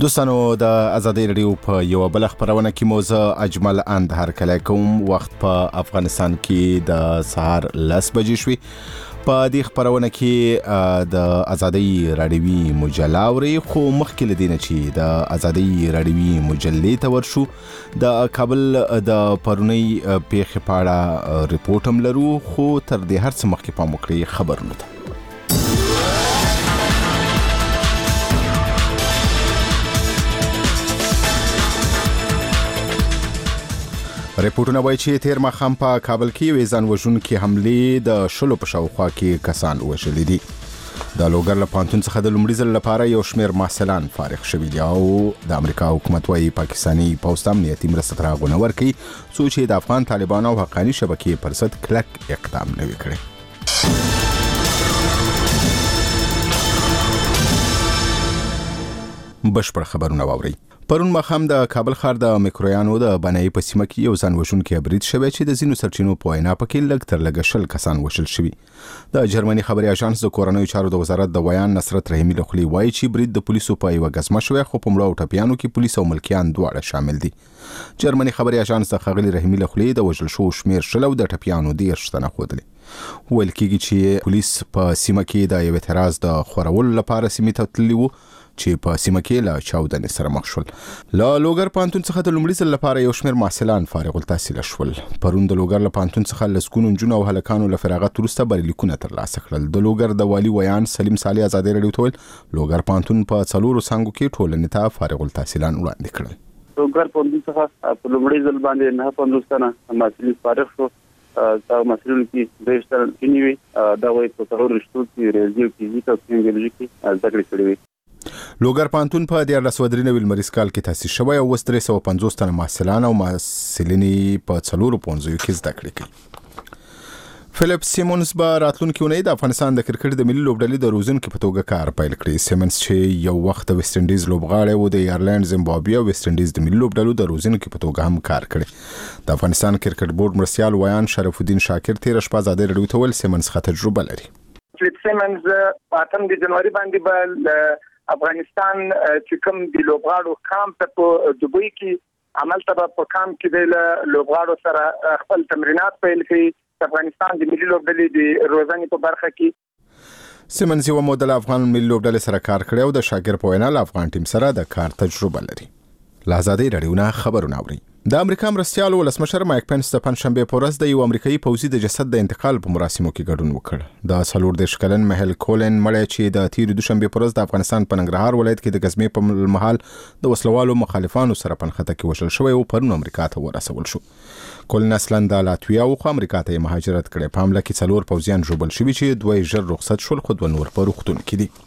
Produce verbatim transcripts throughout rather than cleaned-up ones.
دوستانو د آزادۍ رادیو په یو بل خبرونه کې موزه اجمل اند هر کله کوم وخت په افغانستان کې د سهار لس بجې شوي. په دې خبرونه کې د آزادۍ رادیوي مجله اوري، خو مخکې لدینه چې د آزادۍ رادیوي مجلې ته ورشو د کابل د پرونی پیښې په اړه ریپورت هم لرو، خو تر دې هر څه مخکې پام وکړئ خبرونه ته. ریپورتونه وایي چې تیر ماښام په کابل کې یوې ځان وژونکې حملې د شلو په شاوخوا کې کسان وژلي دي. د لوګر له پوهنتون څخه د لومړي ځل لپاره یو شمېر محصلان فارغ شوي دي او د امریکا حکومت وایي پاکستاني پوځ ته امنیتي مرسته تر هغو نه ورکوي څو چې د افغان طالبانو او حقاني شبکې پر ضد کلک اقدام نه وي کړی. بشپړ خبرونه واورئ. پرون ماښام د کابل ښار د میکرویانو د بنایي په سیمه کې یو ځان وژونکی برید شوی چې د ځینو سرچینو په وینا پکې لږ تر لږه شل کسان وژل شوي. د جرمني خبري اژانس د کورنیو چارو د وزارت د ویان نصرت رحیمي له خولې وایي چې برید د پولیسو په یوه ګزمه شوی، خو په مړو او ټپیانو کې پولیس او ملکیان دواړه شامل دي. جرمني خبري اژانس د ښاغلي رحیمي له خولې د وژل شوو شمېر شل او د ټپیانو دېرش تنه ښودلی. ویل کېږي چې پولیس په سیمه کې د یو اعتراض د خورولو لپاره سیمې ته تللي وو چې په سیمه کې له چاودنې سره مخ شول. له لوګر پوهنتون څخه د لومړي ځل لپاره یو شمېر محصلان فارغ التحصیله شول. پرون د لوګر له پوهنتون څخه لسګونو نجونو او هلکانو له فراغت وروسته بریلیکونه ترلاسه کړل. د لوګر د والي ویان سلیم صالح ازادۍ راډیو ته ویل لوګر پوهنتون په څلورو څانګو کې ټولنې ته فارغ التحصیلان وړاندې کړل. لوګر پوهنتون څخه په لومړي ځل باندې نه پنځوس تنه محصلین فارغ شو. دا محصلین کې د اشتغال کې نیوي دا وایي په څلورو رشتو کې ریاضي او فزیک او کیمیاولوژي کې زده کړې کړې وي. لوګر پوهنتون په دیارلس سوه درې نوي لمریز کال کې تاسیس شوی او اوس درې سوه پنځوس تنه محصلان او محصلینې په څلورو پوهنځیو کې زده کړې کوي. فلیپ سیمونز به راتلونکې اونۍ د افغانستان د کرکټ د ملي لوبډلې د روزونکي په توګه کار پیل کړي. سیمونز چې یو وخت د ویسټ انډیز لوبغاړی و، د ایرلند، زیمبابوې او ویسټ انډیز د ملي لوبډلو د روزونکي په توګه هم کار کړي. د افغانستان کرکټ بورډ مرستیال ویان شرف الدین شاکر تېره شپه ازادۍ راډیو ته ویل سیمونز ښه تجربه لري. فلیپ سیمونز په اتم د جنوري باندې به افغانستان چې کوم د لوبغاړو کامپ په دوبۍ کې عمل ته په کامپ کې د لوبغاړو سره خپل تمرینات پیل کړي. افغانستان د ملي لوبډلې د روزنې په برخه کې سیمونز یو مودل افغان ملي لوبډلې سره کار کړی او د شاګر په وینا له افغان ټیم سره د کار تجربه لري. له آزادۍ راډیو نه خبرونه اورئ. د امریکا مرستیال ولسمشر مایک پنس د پنځشنبې په ورځ د یو امریکایي پوځي د جسد د انتقال په مراسمو کې ګډون وکړ. د څلور دېرش کلن مهل کولن مړی چې د تېرې دوشنبې په ورځ د افغانستان په ننګرهار ولایت کې د ګزمې په مهال د وسلوالو مخالفانو سره په نښته کې وژل شوی او پرون امریکا ته ورسول شو. کولن اصلاً د لاتویا او خو امریکا ته مهاجرت کړی. په حمله کې څلور پوځیان ژوبل شوي چې دوی ژر رخصت شول، خو دوه نور په روغتون کې دي.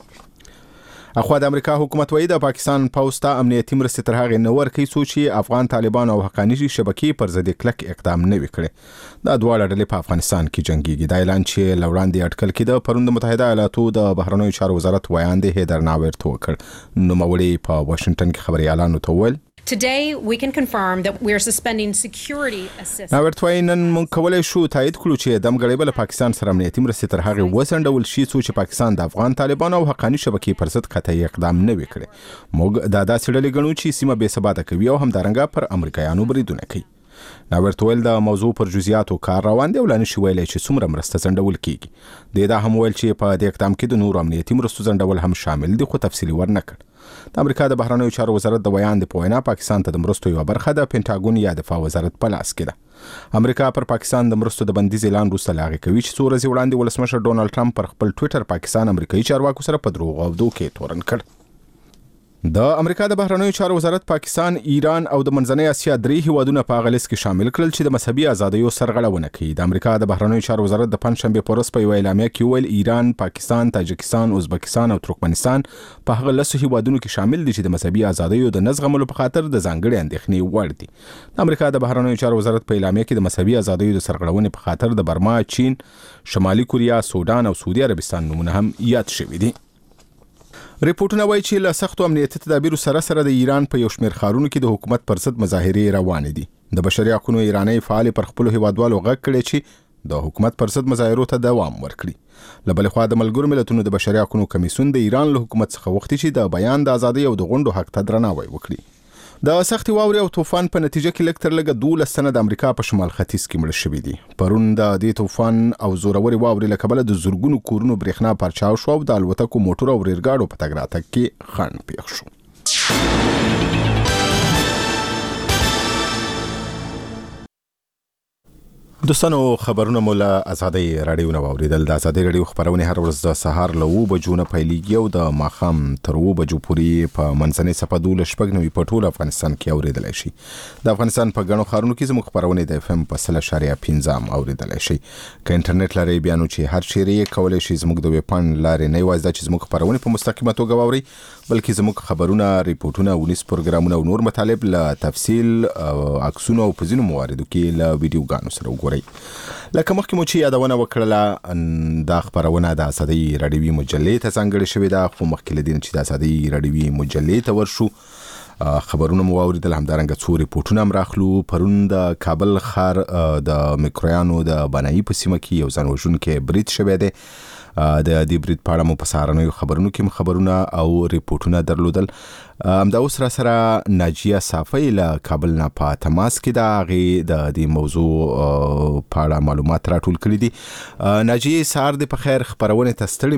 اخوا د امریکا حکومت وایي د پاکستان پوځ ته امنیتي مرستې تر هغې نه ورکوي څو چې افغان طالبان او حقاني شبکې پر ضد کلک اقدام نه وي کړی. دا دواړه ډلې په افغانستان کې جنګیږي. دا اعلان چې له وړاندې اټکل کېده پرون د متحده ایالاتو د بهرنیو چارو وزارت ویان دی هیدر ناورت وکړ. نوموړي په واشنگټن کې خبريالانو ته وویل Today we can confirm that we are suspending security assistance. ناورت وایي نن موږ کولی شو تایید کړو چې دمګړۍ به له پاکستان سره امنیتي مرستې تر هغې وځنډول شي څو چې پاکستان د افغان طالبانو او حقاني شبکې پر ضد قطعي اقدام نه وي کړی. موږ دا داسې ډلې ګڼو چې سیمه بې ثباته کوي او همدارنګه پر امریکایانو بریدونه کوي. ناورت ویل د موضوع پر جزئیاتو کار روان دی او لا نشي ویلی چې څومره مرسته ځنډول کیږي. د دا هم ویل چې په دې اقدام کې د نورو امنیتي مرستو ځنډول هم شامل دي، خو تفصیلي ورنه کړ. د امریکا د بهرنیو چارو وزارت د ویان د په وینا پاکستان ته د مرستو یوه برخه د پینټاګون یا دفاع وزارت په لاس کې ده. امریکا پر پاکستان د مرستو د بندیز اعلان وروسته له هغې کوي چې څو ورځې وړاندې ولسمشر ډونالډ ټرمپ پر خپل ټویټر پاکستان امریکایي چارواکو سره په دروغو او دوکې تورن کړ. د امریکا د بهرنیو چارو وزارت پاکستان، ایران او د منځنۍ اسیا درې هیوادونه په هغه لیست کې شامل کړل چې د مذهبي ازادیو سرغړونه کوي. د امریکا د بهرنیو چارو وزارت د پنځشنبې په ورځ په یوه اعلامیه کې وویل ایران، پاکستان، تاجکستان، ازبکستان او ترکمنستان په هغه لسو هیوادونو کې شامل دي چې د مذهبي ازادیو د نه زغملو په خاطر د ځانګړې اندېښنې وړ دي. د امریکا د بهرنیو چارو وزارت په اعلامیه کې د مذهبي ازادیو د سرغړونې په خاطر د برما، چین، شمالي کوریا، سودان او سعودي عربستان نومونه هم یاد شوي دي. ریپورتونه وایي چې له سختو امنیتي تدابیرو سره سره د ایران په یو شمېر ښارونو کې د حکومت پر ضد مظاهرې روانې دي. د بشري حقونو ایراني فعالې پر خپلو هیوادوالو غږ کړی چې د حکومت پر ضد مظاهرو ته دوام ورکړي. له بلې خوا د ملګرو ملتونو د بشري حقوقو کمیسیون د ایران له حکومت څخه غوښتي چې د بیان د ازادۍ او د غونډو حق ته درناوی وکړي. د سختي واورې او طوفان په نتیجه کې لږ تر لږه دولس تنه د امریکا په شمال ختیځ کې مړه شوي دي. پرون د دې طوفان او زورورې واورې له کبله د زرګونو کورونو برېښنا پرچاو شو او د الوتکو موټرو او ریلګاډو په تګ راتګ کې خنډ پېښ شو. دوستانو خبرونه مولا ازادي رادیو نو اوریدل. د ازادي رادیو خبرونه هر ورځ د سهار له اوه بجو نه پیلېږي او د ماښام تر اوه بجو پورې په منځنۍ صفحه دولس شپږ نوي په ټول افغانستان کې اوریدلی شي. د افغانستان په ګڼو ښارونو کې زموږ خبرونه د اف ام په سل اشاریه پنځه اوریدلی شي. که انټرنیټ لرئ بیا نو چې هر چیرې کولی شي زموږ د ویب پاڼې لارې نه یوازې دا چې زموږ خبرونه په مستقیمه توګه واورئ بلکې زموږ خبرونه، ریپورټونه، ونیس پروګرامونه او نور مطالب له تفصیل عکسونو او په ځینو مواردو کې له ویډیوګانو سره وګورئ. لکه مخکې مو چې یادونه وکړله دا خبرونه د ازادۍ راډیوي مجلې ته ځانګړې شوې ده، خو مخکې له دې نه چې د ازادۍ راډیوي مجلې ته ورشو خبرونه مو واوریدل، همدارنګه څو ریپورټونه هم راخلو. پرون د کابل ښار د میکرویانو د بنایي په سیمه کې یو ځان وژونکی برید شوی دی. د دې برید په اړه مو په سهارنیو خبرونو کې خبرونه او ریپورټونه درلودل. همدا اوس را سره ناجیه صافی له کابل نه په تماس کې ده. هغې د دې موضوع په اړه معلومات راټول کړي دي. ناجیه سهار دې په خیر، خبرونې ته ستړي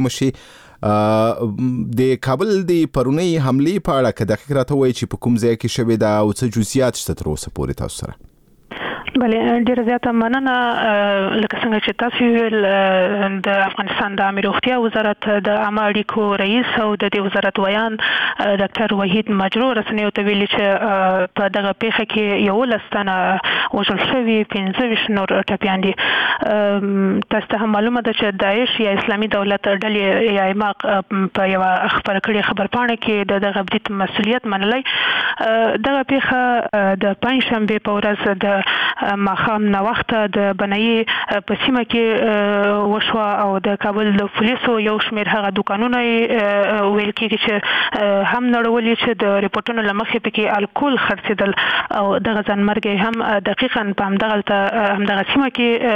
مشي. د کابل د پرونۍ حملې په اړه که دقیق راته وایي چې په کوم ځای کې شوې ده او څه جزئیات شته تر اوسه پورې تاسو سره؟ بله، ډیره زیاته مننه. لکه څنګه چې تاسو ویل، د افغانستان د عامه روغتیا وزارت د عامه اړیکو رئیس او د دې وزارت ویان ډاکټر وحید مجروح رسنیو ته ویلي چې په دغه پیښه کې یولس تنه وژل شوي، پنځه ویشت نور ټپیان دي. تاسو ته هم معلومه ده چې داعش یا اسلامي دولت ډلې یا ایماق په یوه خبره کړې خبرپاڼه کې د دغه برید مسؤلیت منلی. دغه پیښه د پنجشنبې په ورځ د ماښام ناوخته د بنایي په سیمه کې وشوه او د کابل د پولیسو یو شمېر هغه دوکانونه ویل کېږي چې هم نړولي چې د ریپورټونو له مخې پکې الکول خرڅېدل او دغه ځانمرګي هم دقیقاً په همدغه همدغه سیمه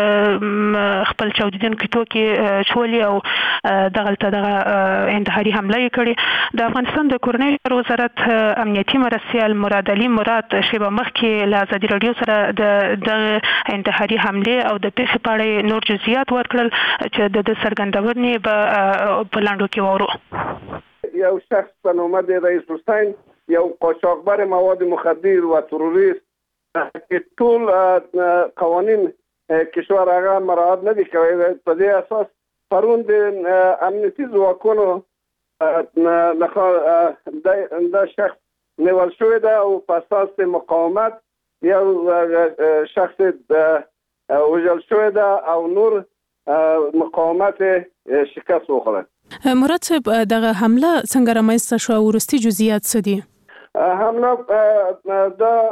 کې خپل چاودېدونکي توکي چولي او دغلته دغه انتحاري حمله یې کړې. د افغانستان د کورنیو چارو وزارت امنیتي مرستیال مراد علي مراد شیبه مخکې له ازادي راډیو سره د د انتحاري حملې او د پیښې په اړه نور جزئیات ورکړل چې د څرګندونې په لاندو کې وورو. یو شخص په نوم د رئیس حسین، یو قاچاقبر مواد مخدر و تروریست که ټول قوانین کشور هغه مراعات ندي کوي. په دې اساس پرون د امنیتي ځواکونو دا شخص نیول شوی ده او په اساس مقاومت یو شخص وژل شوی ده او نور مقاومت شکست وخوړه. مراد صاحب، دغه حمله څنګه رامنځته شوه او وروستي جزئیات څه دي؟ حمله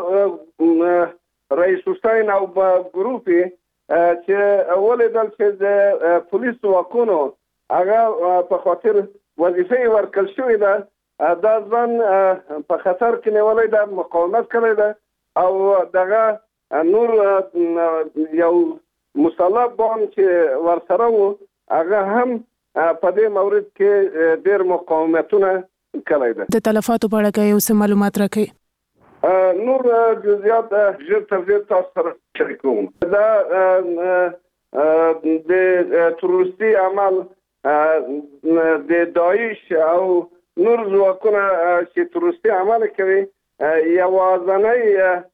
د رئیس حسین او ګروپ چې ولیدل چې د پولیس ځواکونو هغه په خاطر وظیفې ورکړل شوې ده، دا ځان په خطر کې نیولی ده، مقاومت کړی ده او دغه نور یو مسلح بان چې ورسره وو هغه هم په دې مورد کې ډېر مقاومتونه کړی ده. د تلفاتو په اړه یو څه معلومات راکړئ. نور جزئیات ژر تر ژره تاسو سره شریکوم. دا د تروریستي عمل د داعش او نور ځواکونه چې تروریستي عمل کوي یوازنۍ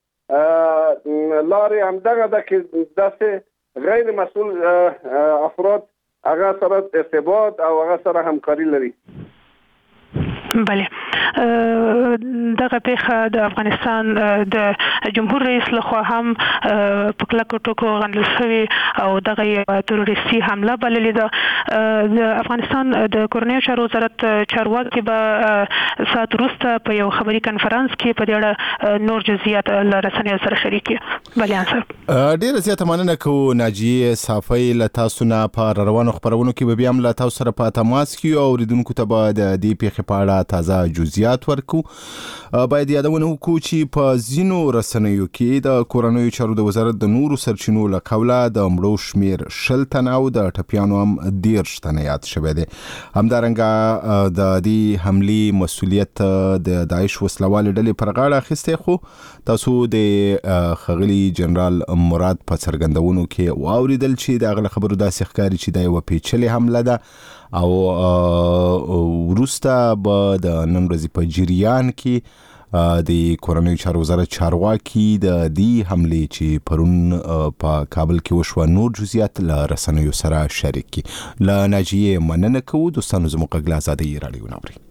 لارې همدغه ده چې داسې غیر مسؤل افراد هغه سره ارتباط او هغه سره همکاري لري. بله، دغه پیښه د افغانستان د جمهور رئیس لخوا هم په کلکو ټکو غندل شوې او دغه یوه تروریستي حمله بللې ده. د افغانستان د کورنیو چارو وزارت چارواکي به ساعت وروسته په یو خبري کنفرانس کې په دې اړه نور جزئیات له رسنیو سره شریک کړي. بلیان صاحب، ډېره زیاته مننه کوو ناجیه صافی له تاسو نه. په روانو خبرونو کې به بیا هم له تاسو سره په تماس کې یو، اورېدونکو ته به د دې پیښې په اړه تازه جزئیات ورکو. باید یادونه وکړو چې په ځینو رسنیو کې د کورنیو چارو د وزارت د نورو سرچینو له قوله د مړو شمیر شل تنه او د ټپیانو هم دېرش تنه یاد شوی دی. همدارنګه د دې حملې مسؤلیت د داعش وسلوالې ډلې پر غاړه اخیستی، خو تاسو د ښاغلي جنرال مراد په څرګندونو کې واوریدل چې د هغه خبرو داسې ښکاري چې دا یوه پیچلې حمله ده او وروسته به د نن ورځې په جریان کې د کورنیو چارو وزارت چارواکي د دې حملې چې پرون په کابل کې وشوه نور جزئیات له رسنیو سره شریک کړي. له ناجیې مننه کوو. دوستانو زموږ غږ له ازادۍ راډیو نه اورئ.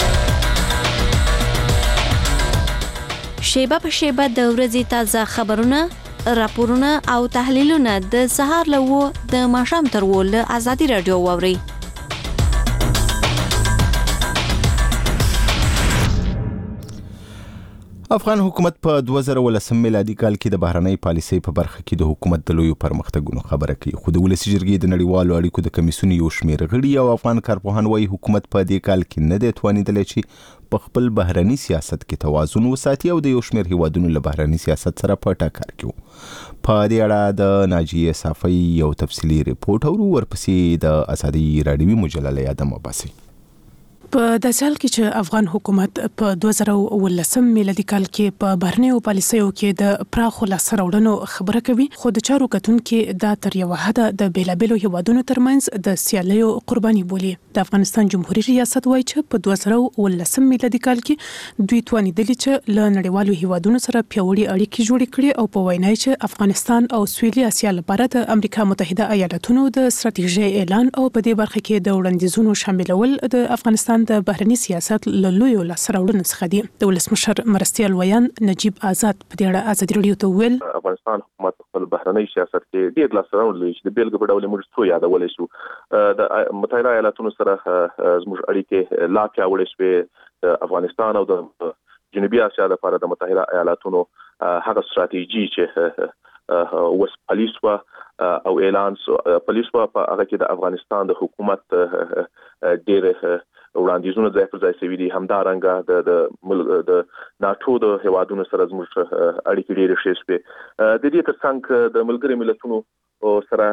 شیبه په شیبه د ورځې تازه خبرونه، راپورونه او تحلیلونه د سهار له وو د ماښام تر وو له ازادۍ راډیو واورئ. افغان حکومت په دوه زره ولسم میلادي کال کې د بهرنۍ پالیسۍ په برخه کې د حکومت د لویو پرمختګونو خبره کوي، خو د ولسي جرګې د نړیوالو اړیکو د کمیسیون یو شمېر غړي او افغان کارپوهان وايي حکومت په دې کال کې نه دی توانېدلی چې په خپل بهرني سیاست کې توازن وساتي او د یو شمېر هیوادونو له بهرني سیاست سره په ټکر کې وو. په دې اړه د ناجیې صافۍ یو تفصیلي ریپورټ اورو، ورپسې د ازادۍ راډیوي مجله له یاده مباسي. په داسې حال کې چې افغان حکومت په دوه زره ولسم میلادي کال کې په بهرنیو پالیسیو کې د پراخو لاسته راوړنو خبره کوي، خو د چارو کتونکي دا تر یوه حده د بیلابیلو هیوادونو ترمنځ د سیالیو قرباني بولي. د افغانستان جمهوریت ریاست وایي چې په دوه زره ولسم میلادي کال کې دوی توانېدلي چې له نړیوالو هیوادونو سره پیاوړي اړیکې جوړې کړي او په وینا چې افغانستان او سویلي اسیا لپاره د امریکا متحده ایالاتونو د ستراتیژۍ اعلان او په دې برخه کې د وړاندیزونو شاملول د افغانستان د بهرني سیاست له لویو لاسته راوړنو څخه دي. د ولسمشر مرستیال ویان نجیب آزاد په دې اړه ازادي راډیو ته وویل افغانستان حکومت خپل بهرني سیاست کې ډېر لاسته راوړنې لري چې د بیلګې په ډول موږ څو یادولی شو. د متحده ایالاتونو سره زموږ اړیکې لا پیاوړې شوې. د افغانستان او د جنوبي اسیا لپاره د متحده ایالاتونو هغه ستراتیژي چې وس پالیس و او اعلان پالیس و په هغه کې د افغانستان د حکومت ډېر وړاندیزونه ځای پر ځای شوي دي. همدارنګه د د د ناټو د هیوادونو سره زموږ اړیکې ډېرې ښې شوې. د دې تر څنګ د ملګرو ملتونو سره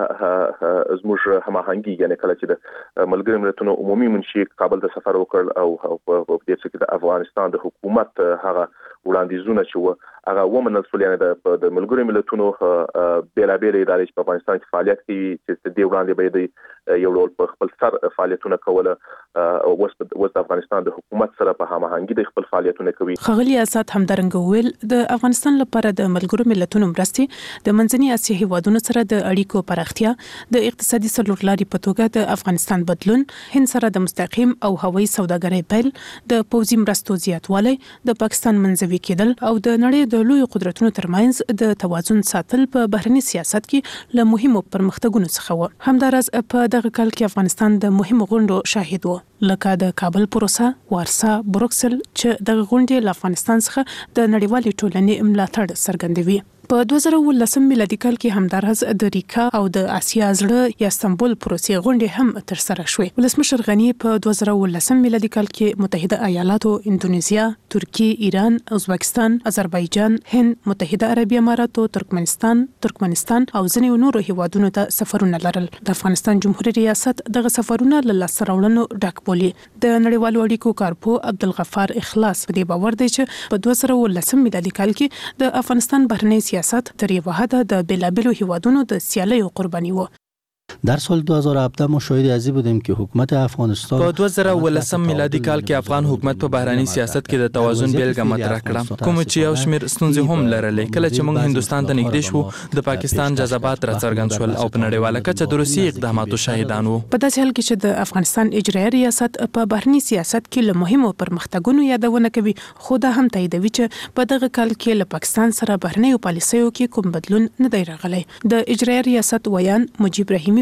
زموږ هماهنګي، یعنې کله چې د ملګرو ملتونو عمومي منشي کابل ته سفر وکړ او په دې څه کې د افغانستان د حکومت هغه وړاندیزونه چې و هغه ومنل شول، یعنې د ملګرو ملتونو بیلابېلې ادارې چې په افغانستان کې فعالیت کوي چې دې وړاندې به د یو ډول په خپل سر فعالیتونه کوله او اوس د افغانستان د حکومت سره په هماهنګي د خپل فعالیتونه کوي. ښاغلي آزاد همدارنګه وویل د افغانستان لپاره د ملګرو ملتونو مرستې د منځني اسیا هیوادونو سره د اړیکو پراختیا، د اقتصادي څلورلارې په توګه د افغانستان بدلون، هند سره د مستقیم او هوایي سوداګرۍ پیل، د پوځي مرستو زیاتوالی، د پاکستان منځوي کېدل او د نړۍ د لویو قدرتونو ترمنځ د توازن ساتل په بهرني سیاست کې له مهمو پرمختګونو څخه و. همداراز په دغه کال کې افغانستان د مهمو غونډو شاهد و، لکه د کابل پروسه، وارسا، بروکسل چې دغه غونډې له افغانستان څخه د نړیوالې ټولنې ملاتړ څرګندوي. په دوه زره ولسم میلادي کال کې همداراز د ریکا او د اسیا زړه یا استانبول پروسې غونډې هم ترسره شوې. ولسمشر غني په دوه زره ولسم میلادي کال کې متحده ایالاتو، اندونیزیا، ترکیه، ایران، ازبکستان، آذربایجان، هند، متحده عربي اماراتو، ترکمنستان، ترکمنستان او ځینې نورو هیوادونو ته سفرونه لرل. د افغانستان جمهوریت ریاست دغه سفرونه له لاسته راوړنو ډک بولي. د نړیوالو اړیکو کارپو عبدالغفار اخلاص په دې باور دی چې په دوه زره ولسم میلادي کال کې د افغانستان بهرنی سیاست تر یوه حده د بیلابیلو هیوادونو د سیالیو قربانی و. در سال دو هزار و هفده ما شاهد از این بودیم که حکومت افغانستان په دوه زره ولسم میلادي کال کې افغان حکومت په بهرني سیاست کې د توازن بیلګه مطرح کړه، کوم چې یو شمېر ستونزې هم لرلې. کله چې موږ هندستان ته نږدې شو د پاکستان جذبات راڅرګند شول او په نړیواله کچه د روسي اقداماتو شاهدان وو. په داسې حال کې چې د افغانستان اجرایي ریاست په بهرني سیاست کې له مهمو پرمختګونو یادونه کوي، خو دا هم تاییدوي چې په دغه کال کې له پاکستان سره بهرنیو پالیسیو کې کوم بدلون نه دی راغلی. د اجرایي ریاست ویان مجیب رحیمي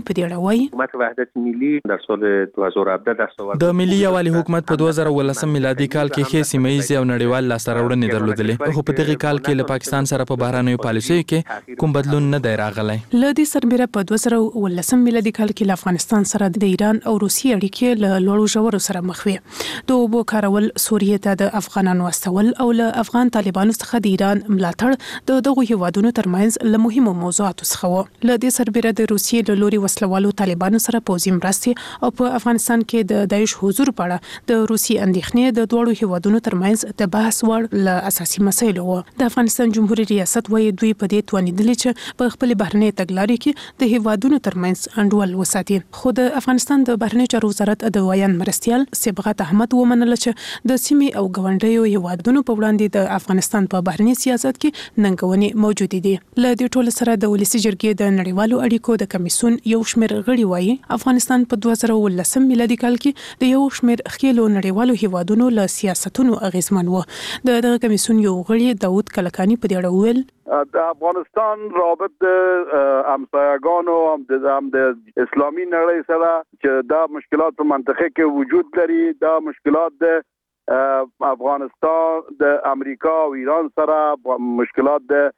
په دې اړه وایي حکومت وحدت ملی در سال دو هزار و هفده دستاورد د ملي یووالي حکومت په دوه زره ولسم میلادي کال کې ښې سیمه‌ییزې او نړیوال لاسته راوړنې درلودلې، خو په دغه کال کې له پاکستان سره په بهرنیو پالیسیو کې کوم بدلون نه دی راغلی. له دې سربېره په دوه زره ولسم میلادي کال کې له افغانستان سره د ایران او روسیې اړیکې له لوړو ژورو سره مخ وې. د اوبو کارول، سوریې ته د افغانانو استول او له افغان طالبانو څخه د ایران ملاتړ د دغو هیوادونو ترمنځ له مهمو موضوعاتو څخه و. له دې سربېره د روسیې له لوري وسلوالو طالبانو سره پوځي مرستې او په افغانستان کې د داعش حضور په اړه د روسي اندېښنې د دواړو هیوادونو ترمنځ د بحث وړ له اساسي مسایلو و. د افغانستان جمهوریت ریاست وايي دوی په دې توانیدلې چې په خپل بهرنۍ تګلارې کې د هیوادونو ترمنځ انډول وساتي. خو د افغانستان د بهرنۍ چارو وزارت د ویان مرستیال صبغت احمد ومنله چې د سیمې او ګاونډیو هیوادونو په وړاندې د افغانستان په بهرنۍ سیاست کې ننګونې موجودې دي. له دې ټولو سره د ولسی جرګې د نړیوالو اړیکو د کمیسیون یو شمېر غړي وایي افغانستان په دوه زره ولسم میلادي کال کې د یو شمېر ښکېلو نړیوالو هیوادونو له سیاستونو اغیزمن و. د دغه کمیسیون یو غړي داود کلکانی په دې اړه وویل د افغانستان رابط د همسایگانو هم د اسلامي نړۍ سره چې دا مشکلات په منطقه کې وجود لري، دا مشکلات د افغانستان د امریکا او ایران سره، مشکلات د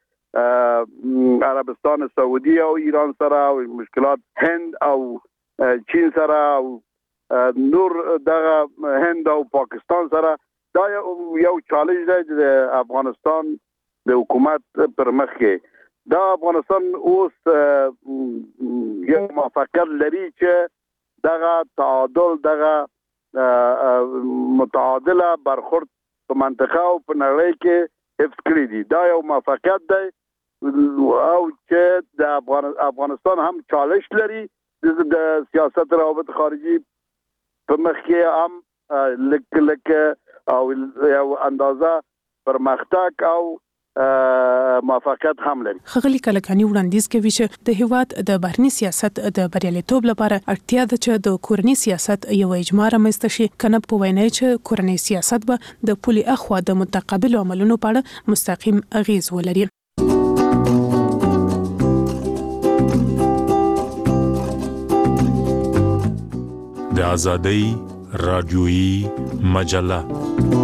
عربستان سعودي او ایران سره، او مشکلات هند او چین سره او نور دغه هند او پاکستان سره، دا یو چالش دی د افغانستان د حکومت پر مخ کې. دا افغانستان اوس یو موافقت لري چې دغه تعادل، دغه متعادله برخورد په منطقه او په نړۍ کې حفظ کړی دي. دا یو موافقت دی او چې د افغانستان هم چالش لري د سیاست روابط خارجي په مخ کې هم لک لک او یو اندازه پرمختګ او موافقت هم لري. خغلی کلکانی وړاندیز کوي چې د هیواد د بهرنی سیاست د بریالیتوب لپاره اړتیا ده چې د کورنی سیاست یو اجماع رامنځته شي، کنه په وینا چې کورنی سیاست به د پولي اخوا د متقابل عملونو په اړه مستقیم اغیز ولري. د آزادۍ رادیویی مجله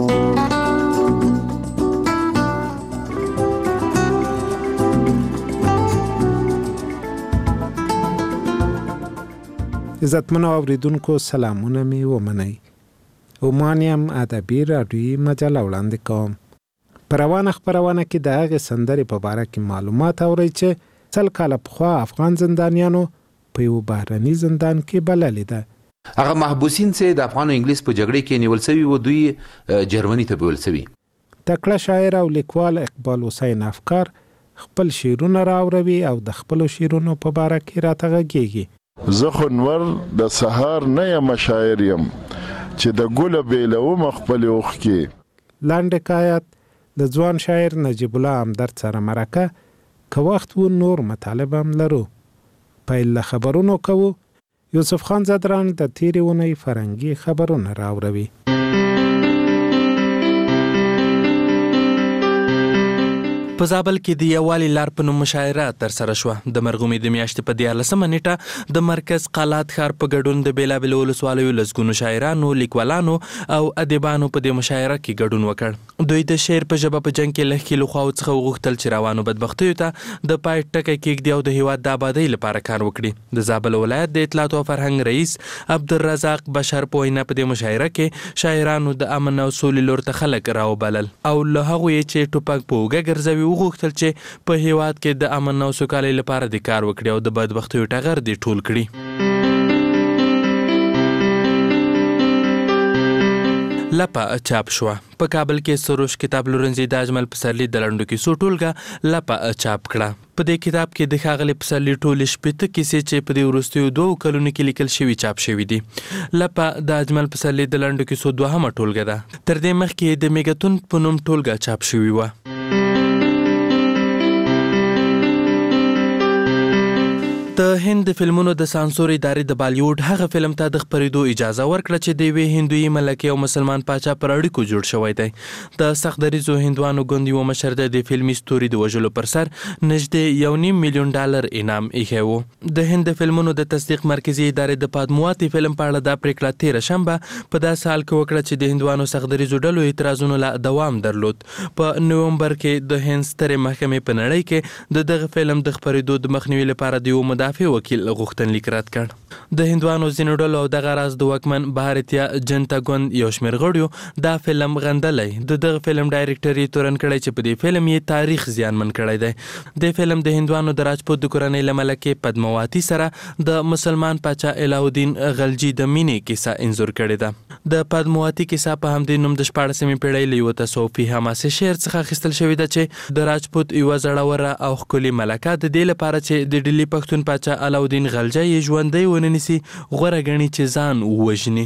عزتمنو اوریدونکو سلامونه می ومنئ. اومانیم ادبي رادیویی مجله وړاندې کوم. په روانه خپرونه کې د هغې سندرې په باره کې معلومات اورئ چې سل کاله پخوا افغان زندانیانو په یو بهرني زندان کې بللې ده. هغه محبوسین چې د افغان او انګلیس په جګړې کې نیول شوي وو، دوی جرمني ته بیول شوي. تکړه شاعر او لیکوال اقبال حسین افکار خپل شعرونه راوروي او د خپلو شعرونو په باره کې راته غږیږي. زه خو نور د سهار نه یم شاعر یم چې د ګله بیلوم خپل اوښ کې. لاندې حکایت د ځوان شاعر نجیب الله همدرد سره مرکه. که وخت و نور مطالب هم لرو. پیل له خبرونو کوو. یوسف خان زدران د تیرې اونۍ فرنګي خبرونه راوروي. په زابل کې د یووالي لار په نوم مشاعره ترسره شوه. د مرغومې د میاشتې په دیارلسمه نیټه د مرکز قالات ښار په ګډون د بېلابېلو ولسوالیو لسګونو شاعرانو، لیکوالانو او ادیبانو په دې مشاعره کې ګډون وکړ. دوی د شعر په ژبه په جنګ کې له ښکېلو خواو څخه وغوښتل چې روانو بدبختیو ته د پای ټکی کېږدي او د هېواد د آبادۍ لپاره کار وکړي. د زابل ولایت د اطلاعات او فرهنګ رئیس عبدالرزاق بشر په وینا په دې مشاعره کې شاعرانو د امن او سولې لور ته خلک راوبلل او له هغو یې چې ټوپک په اوږه ګرځوي وغوښتل چې په هیواد کې د امن او سوکالۍ لپاره د کار وکړي او د بدبختیو ټغر دې ټول کړي. لپه چاپ شوه. په کابل کې سروش کتاب لورنځي د اجمل پسرلي د لنډو کیسو ټولګه لپه چاپ کړه. په دې کتاب کې د ښاغلي پسرلي ټولې شپېته کیسې چې په دې وروستیو دوو کلونو کې لیکل شوي چاپ شوي دي. لپه د اجمل پسرلي د لنډو کیسو دوهمه ټولګه ده. تر دې مخکې د میګتون په نوم ټولګه چاپ شوي وه. د هند د فلمونو د سانسور ادارې د بالیوډ هغه فلم ته د خپرېدو اجازه ورکړه چې د یوې هندوي ملکې او مسلمان پاچا پر اړیکو جوړ شوی دی. د سخت دریځو هندوانو ګوند یوه مشر د دې فلمي ستوري د وژلو پر سر نږدې یو نیم میلیون ډالر انعام ایښی و. د هند د فلمونو د تصدیق مرکزي ادارې د پادمواتي فلم په اړه دا پریکړه تېره شنبه په داسې حال کې وکړه چې د هندوانو سخت دریځو ډلو اعتراضونو لا دوام درلود. په نومبر کې د هند سترې محکمې په نړۍ کې د دغه فلم د خپرېدو د مخنیوي لپاره د یو مدافع وکیل غوښتنلیک رد کړ. د هندوانو ځینو ډلو او دغه راز د واکمن بهارتیا جنتا ګوند یو شمېر غړیو دا فلم غندلی. د دغه فلم ډایرکټر یې تورن کړی چې په دې فلم یې تاریخ زیانمن کړی دی. د فلم د هندوانو د راجپوت د کورنۍ له ملکې پدماوتي سره د مسلمان پاچا علاءالدین غلجي د مینې کیسه انځور کړې ده. د پدماوتي کیسه په همدې نوم د شپاړسمې پیړۍ له یوه تصوفي حماسي شعر څخه اخیستل شوې ده چې د راجپوت یوه زړوره او ښکلې ملکه د دې لپاره چې د ډیلي پښتون پاچا علاءالدین غلجي یې ژوندی ونه نیسي غوره ګڼي چې ځان ووژني.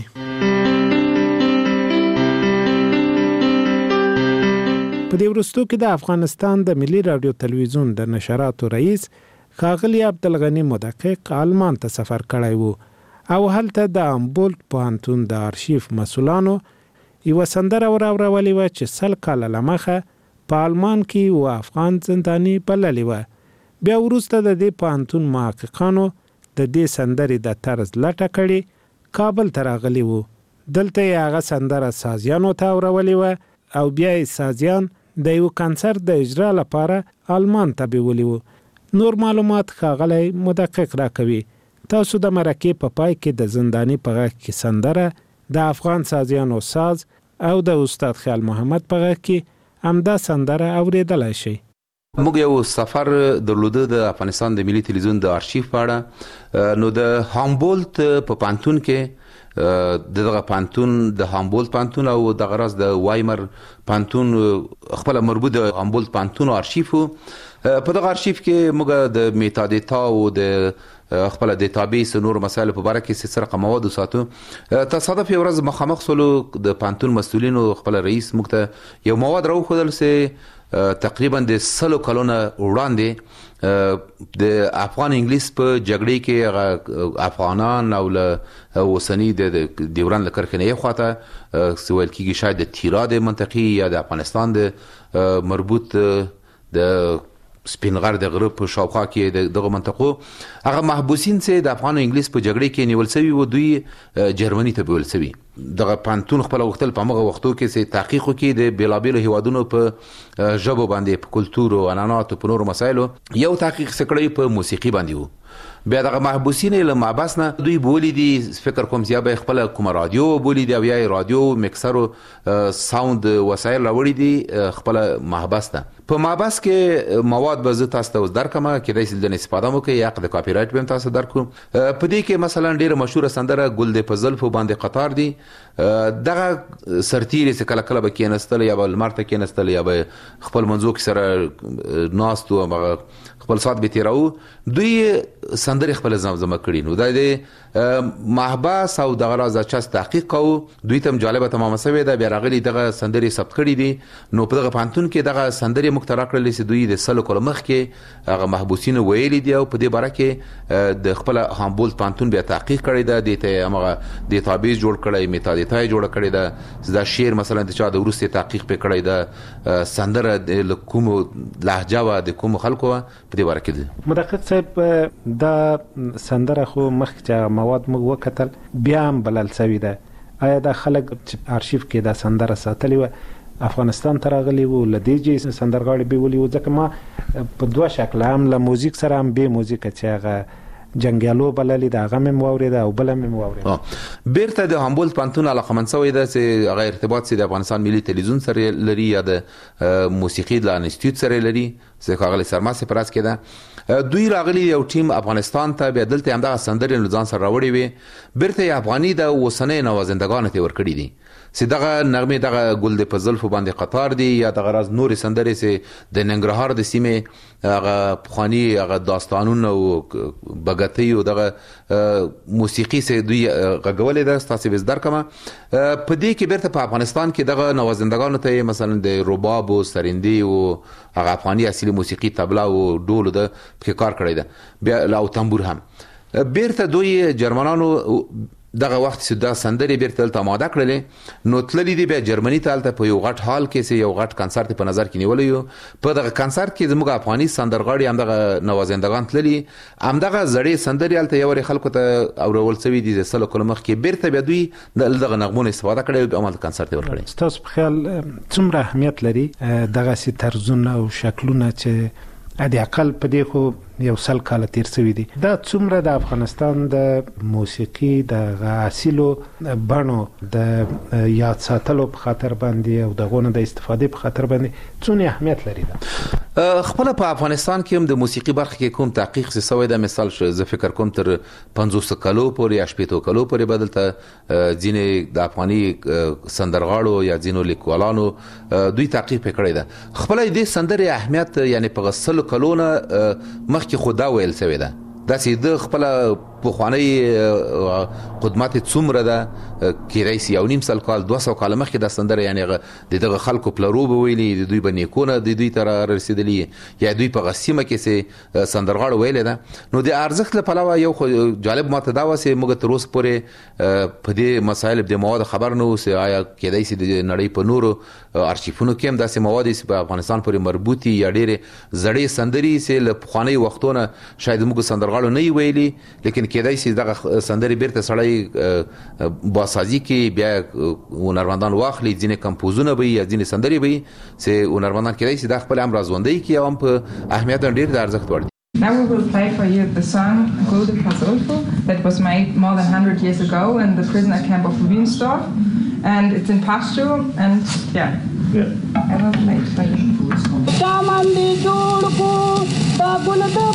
په دې وروستو کې د افغانستان د ملي رادیو تلویزیون د نشراتو رئیس ښاغلي عبدالغني مدقق آلمان ته سفر کړی و او هلته د امبولت پوهنتون د آرشیف مسؤلانو یوه سندره وراورولې وه چې سل کاله له مخه په آلمان کې یوه افغان زنداني بللې وه. بیا وروسته د دې پوهنتون محققانو د دې سندرې د طرز لټه کړې کابل ته راغلي وو. دلته یې هغه سندره سازیانو ته اورولې وه او بیا یې سازیان د یو کنسرت د اجرا لپاره آلمان ته بیولي وو. نور معلومات ښاغلی مدقق راکوي. تاسو د مرکې په پای کې د زنداني په غږ کې سندره د افغان سازیانو ساز او د استاد خیال محمد په غږ کې همدا سندره اوریدلی شئ. موږ یو سفر درلوده د افغانستان د ملي تلویزیون د آرشیف په اړه. نو د هامبولت په پانتون کې د دغه پانتون د هامبولت پانتون او دغه راز د وایمر پانتون خپل مربوط د هامبولت پانتون آرشیف په دغه آرشیف کې موږ د میتادیتا او د خپل ډیټابیس نور مسایل په اړه کې سره مواد ساتو. تصادف یو ورځ مخامخ سولو د پانتون مسؤلینو خپل رئیس موږ ته یو مواد راوښودل چې تقریبا د سلو کلونه وړاندې د افغان انګلیس په جګړې کې افغانان او له اوسني د ډیورند له کرښې خواته ویل کېږي شاید د تیرا د منطقې یا د افغانستان د مربوط د سپینغر د غرب په شاوخوا کې دغه منطقو هغه محبوسین چې د افغان او انګلیس په جګړې کې نیول شوي و دوی جرمني ته بیول شوي. دغه پانتون خپل وختل په هغه وختو کې چې تحقیق وکړي د بیلابیلو هیوادونو په ژبو باندې په کلتور او عنعناتو په نورو مسایلو یو تحقیق سکړی په موسیقي باندې وو. بیا دغه محبوسین له محبس نه دوی بولی دي فکر کوم چې به خپل کوم رادیو بولی دی او یا رادیو میکسر او ساوند وسایل راوړي دي خپل محبس ته. په محبس کې مواد به زه تاسو ته درکمه کېدای شي د استفاده مو کې یا د کاپی رایټ به تاسو درکو. په دې کې مثلا ډیره مشهوره سندره ګل د فضل په باندې قطار دي. دغه سرتیری چې کله کله به کېنستل یا به لمر ته کېنستل یا به خپل منځو کې سره ناستو خپل سات به تیراو دوی سندري خپل زمزمه کړي. نو د محبس او دغه راز چاس تحقیق کوو دوی ته جالبه تمامه سوي ده. بیا راغلي دغه سندري ثبت کړي دي. نو په دغه پانتون کې دغه سندري مخترع کړل چې دوی د سلو کلو مخ کې هغه محبوسین ویلي دي او په دې باره کې د خپل هامبولت پانتون بیا تحقیق کړی ده. د ته هغه ډیټابیس جوړ کړی میتادیتا جوړ کړی ده. دا شعر مثلا د چا د ورسته تحقیق په کړی ده سندره د کوم لهجه و د کوم خلکو په دې باره کې. مدقق صاحب دا سندره خو مخکې مواد موږ وکتل بیا هم بلل شوي ده. آیا دا خلک آرشیف کې دا سندره ساتلې وه افغانستان ته راغلي وو له دې چې سندرغاړي بیولي وو؟ ځکه ما په دوه شکله هم له موزیک سره هم بې موزیکه چې هغه جنګیالو بللې ده هغه مې واورېده او بله مې واورېده. بیرته د هامبولت پانتون علاقمند شوی ده چې هغه ارتباط چې د افغانستان ملي تلویزیون سره لري یا د موسیقي د انسټیټیوټ سره لري چې ښاغلی سرماسې په راس کې ده. دوی راغلي یو ټیم افغانستان ته بیا دلته همدغه سندرې له ځان سره راوړې وې. بیرته یې افغاني د اوسنۍ نوازندګانو ته ورکړي دي چې دغه نغمې دغه ګل د په زلفو باندې قطار دي یا دغه راز نورې سندرې چې د ننګرهار د سیمې هغه پخواني هغه داستانونه او بګتۍ او دغه موسیقي چې دوی غږولې ده ستاسې به زده کړم. په دې کې بیرته په افغانستان کې دغه نوازندګانو ته مثلا د رباب او سرندي او هغه افغاني اصلي موسیقي طبله او ډول د پکې کار کړی ده بیا او تنبور هم بیرته دوی جرمنانو دغه وخت چې دا سندرې بیرته دلته آماده کړلې نو تللي دي بیا جرمني ته هلته په یو غټ هال کې چې یو غټ کنسرت په نظر کې نیولی یو. په دغه کنسرت کې زموږ افغاني سندرغاړي همدغه نوازندګان تللي همدغه زړې سندرې هلته یو وارې خلکو ته اورول شوي دي د سلو کلو مخکې بیرته بیا دوی د دغه نغمونو استفاده کړې او همالته کنسرت یې ورکړی. ستاسو په خیال څومره اهمیت لري دغسې طرزونه او شکلونه چې د اقل په دې خو یو سل کاله تیر شوي دي دا څومره د افغانستان د موسیقي د اصیلو بڼو د یاد ساتلو په خاطر باندې او دغونه د استفادې په خاطر باندې څونه اهمیت لري دا خپل په افغانستان کې هم د موسیقي برخه کې کوم تحقیق څه سوی د مثال زه فکر کوم تر پنځوس کلو پورې یا شپږ کلو پورې بدلته ځینې د افغاني سندرغاړو یا ځینو لیکوالانو دوی تحقیق کړی ده خپل دې سندرې اهمیت یعنی په سلو کلونه مخ کې خدا ویل شوی ده دا چې د خپل پخوانی خدمات څومره ده کېدای شي یو نیم سل کال دوه سوه کاله مخکې دا سندره یعنې د دغه خلکو پلرو به ویلي د دوی به نیکونه د دوی ته رارسېدلي یا دوی په هغه سیمه کې چې سندرغاړو ویلی ده نو د ارزښت له پلوه یو خو جالب ماته دا وه چې موږ تر اوسه پورې په دې مسایلو د موادو خبر نه وو چې آیا کېدای شي د نړۍ په نورو ارشیفونو کې هم داسې مواد چې په افغانستان پورې مربوط یا ډېرې زړې سندرې چې له پخوانیو وختونه شاید موږ سندرغاړو نه یې ویلي لیکن کېدای شي دغه سندرې بیرته سړی باسازي کې بیا هنرمندان واخلي ځینې کمپوزونه به یا ځینې سندرې به چې هنرمندان کېدای شي دا خپل هم راژوندی کړي او هم په اهمیت ډېر د ارزښت وړ دي. Now we will play for you the song Gul de Pazolfo that was made more than one hundred years ago in the prisoner camp of Wiensdorf and it's in Pashto and yeah, yeah. I will play it for you. Shamandi jodko ta gul de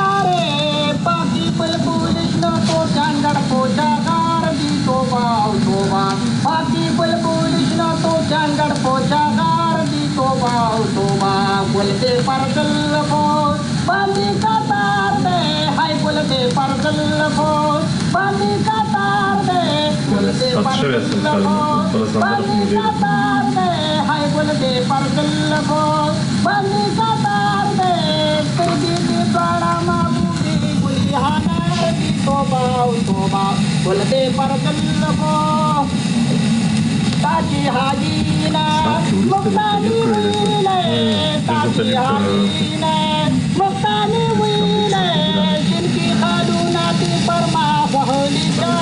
pare paki pal pulishna to jandar ko jagar di toba toba paki pal pulishna to jandar ko jagar di toba toba gul de pargal ko bandi katar de hai gul de pargal ko bandi katar de gul de pargal ko bandi katar de hai gul de pargal ko bandi katar de turdi di dwara ma budi guli hana di toba toba gul de pargal ko taji hajina muktani wile taji hajina muktani wile jinki khaduna ti parma wahli ka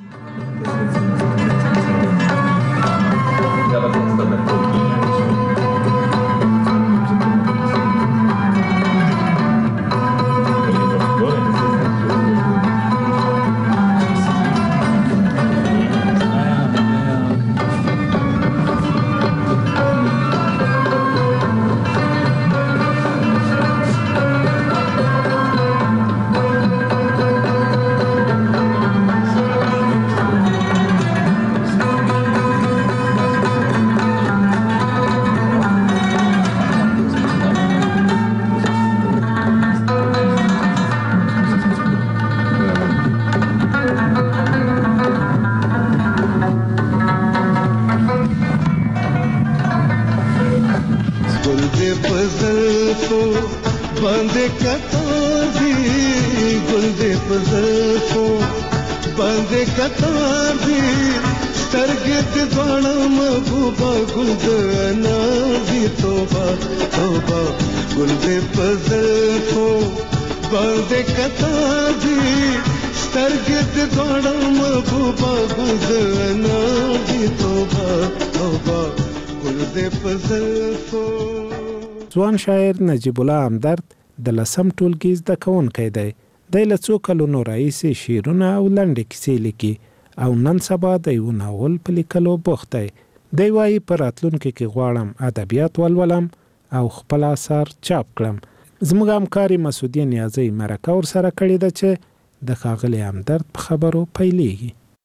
ځوان شاعر نجیب الله همدرد د لسم ټولګي زده کوونکی دی. دی له څو کلونو راهیسې شعرونه او لنډې کیسې لیکي او نن سبا د یو ناول په لیکلو بوخت دی. دی وایي په راتلونکي کې غواړم ادبیات ولولم او خپل اثار چاپ کړم. زموږ همکاري مسعودیه نیازی مرکه ورسره کړې ده چې د ښاغلي همدرد په خبرو پیلېږي.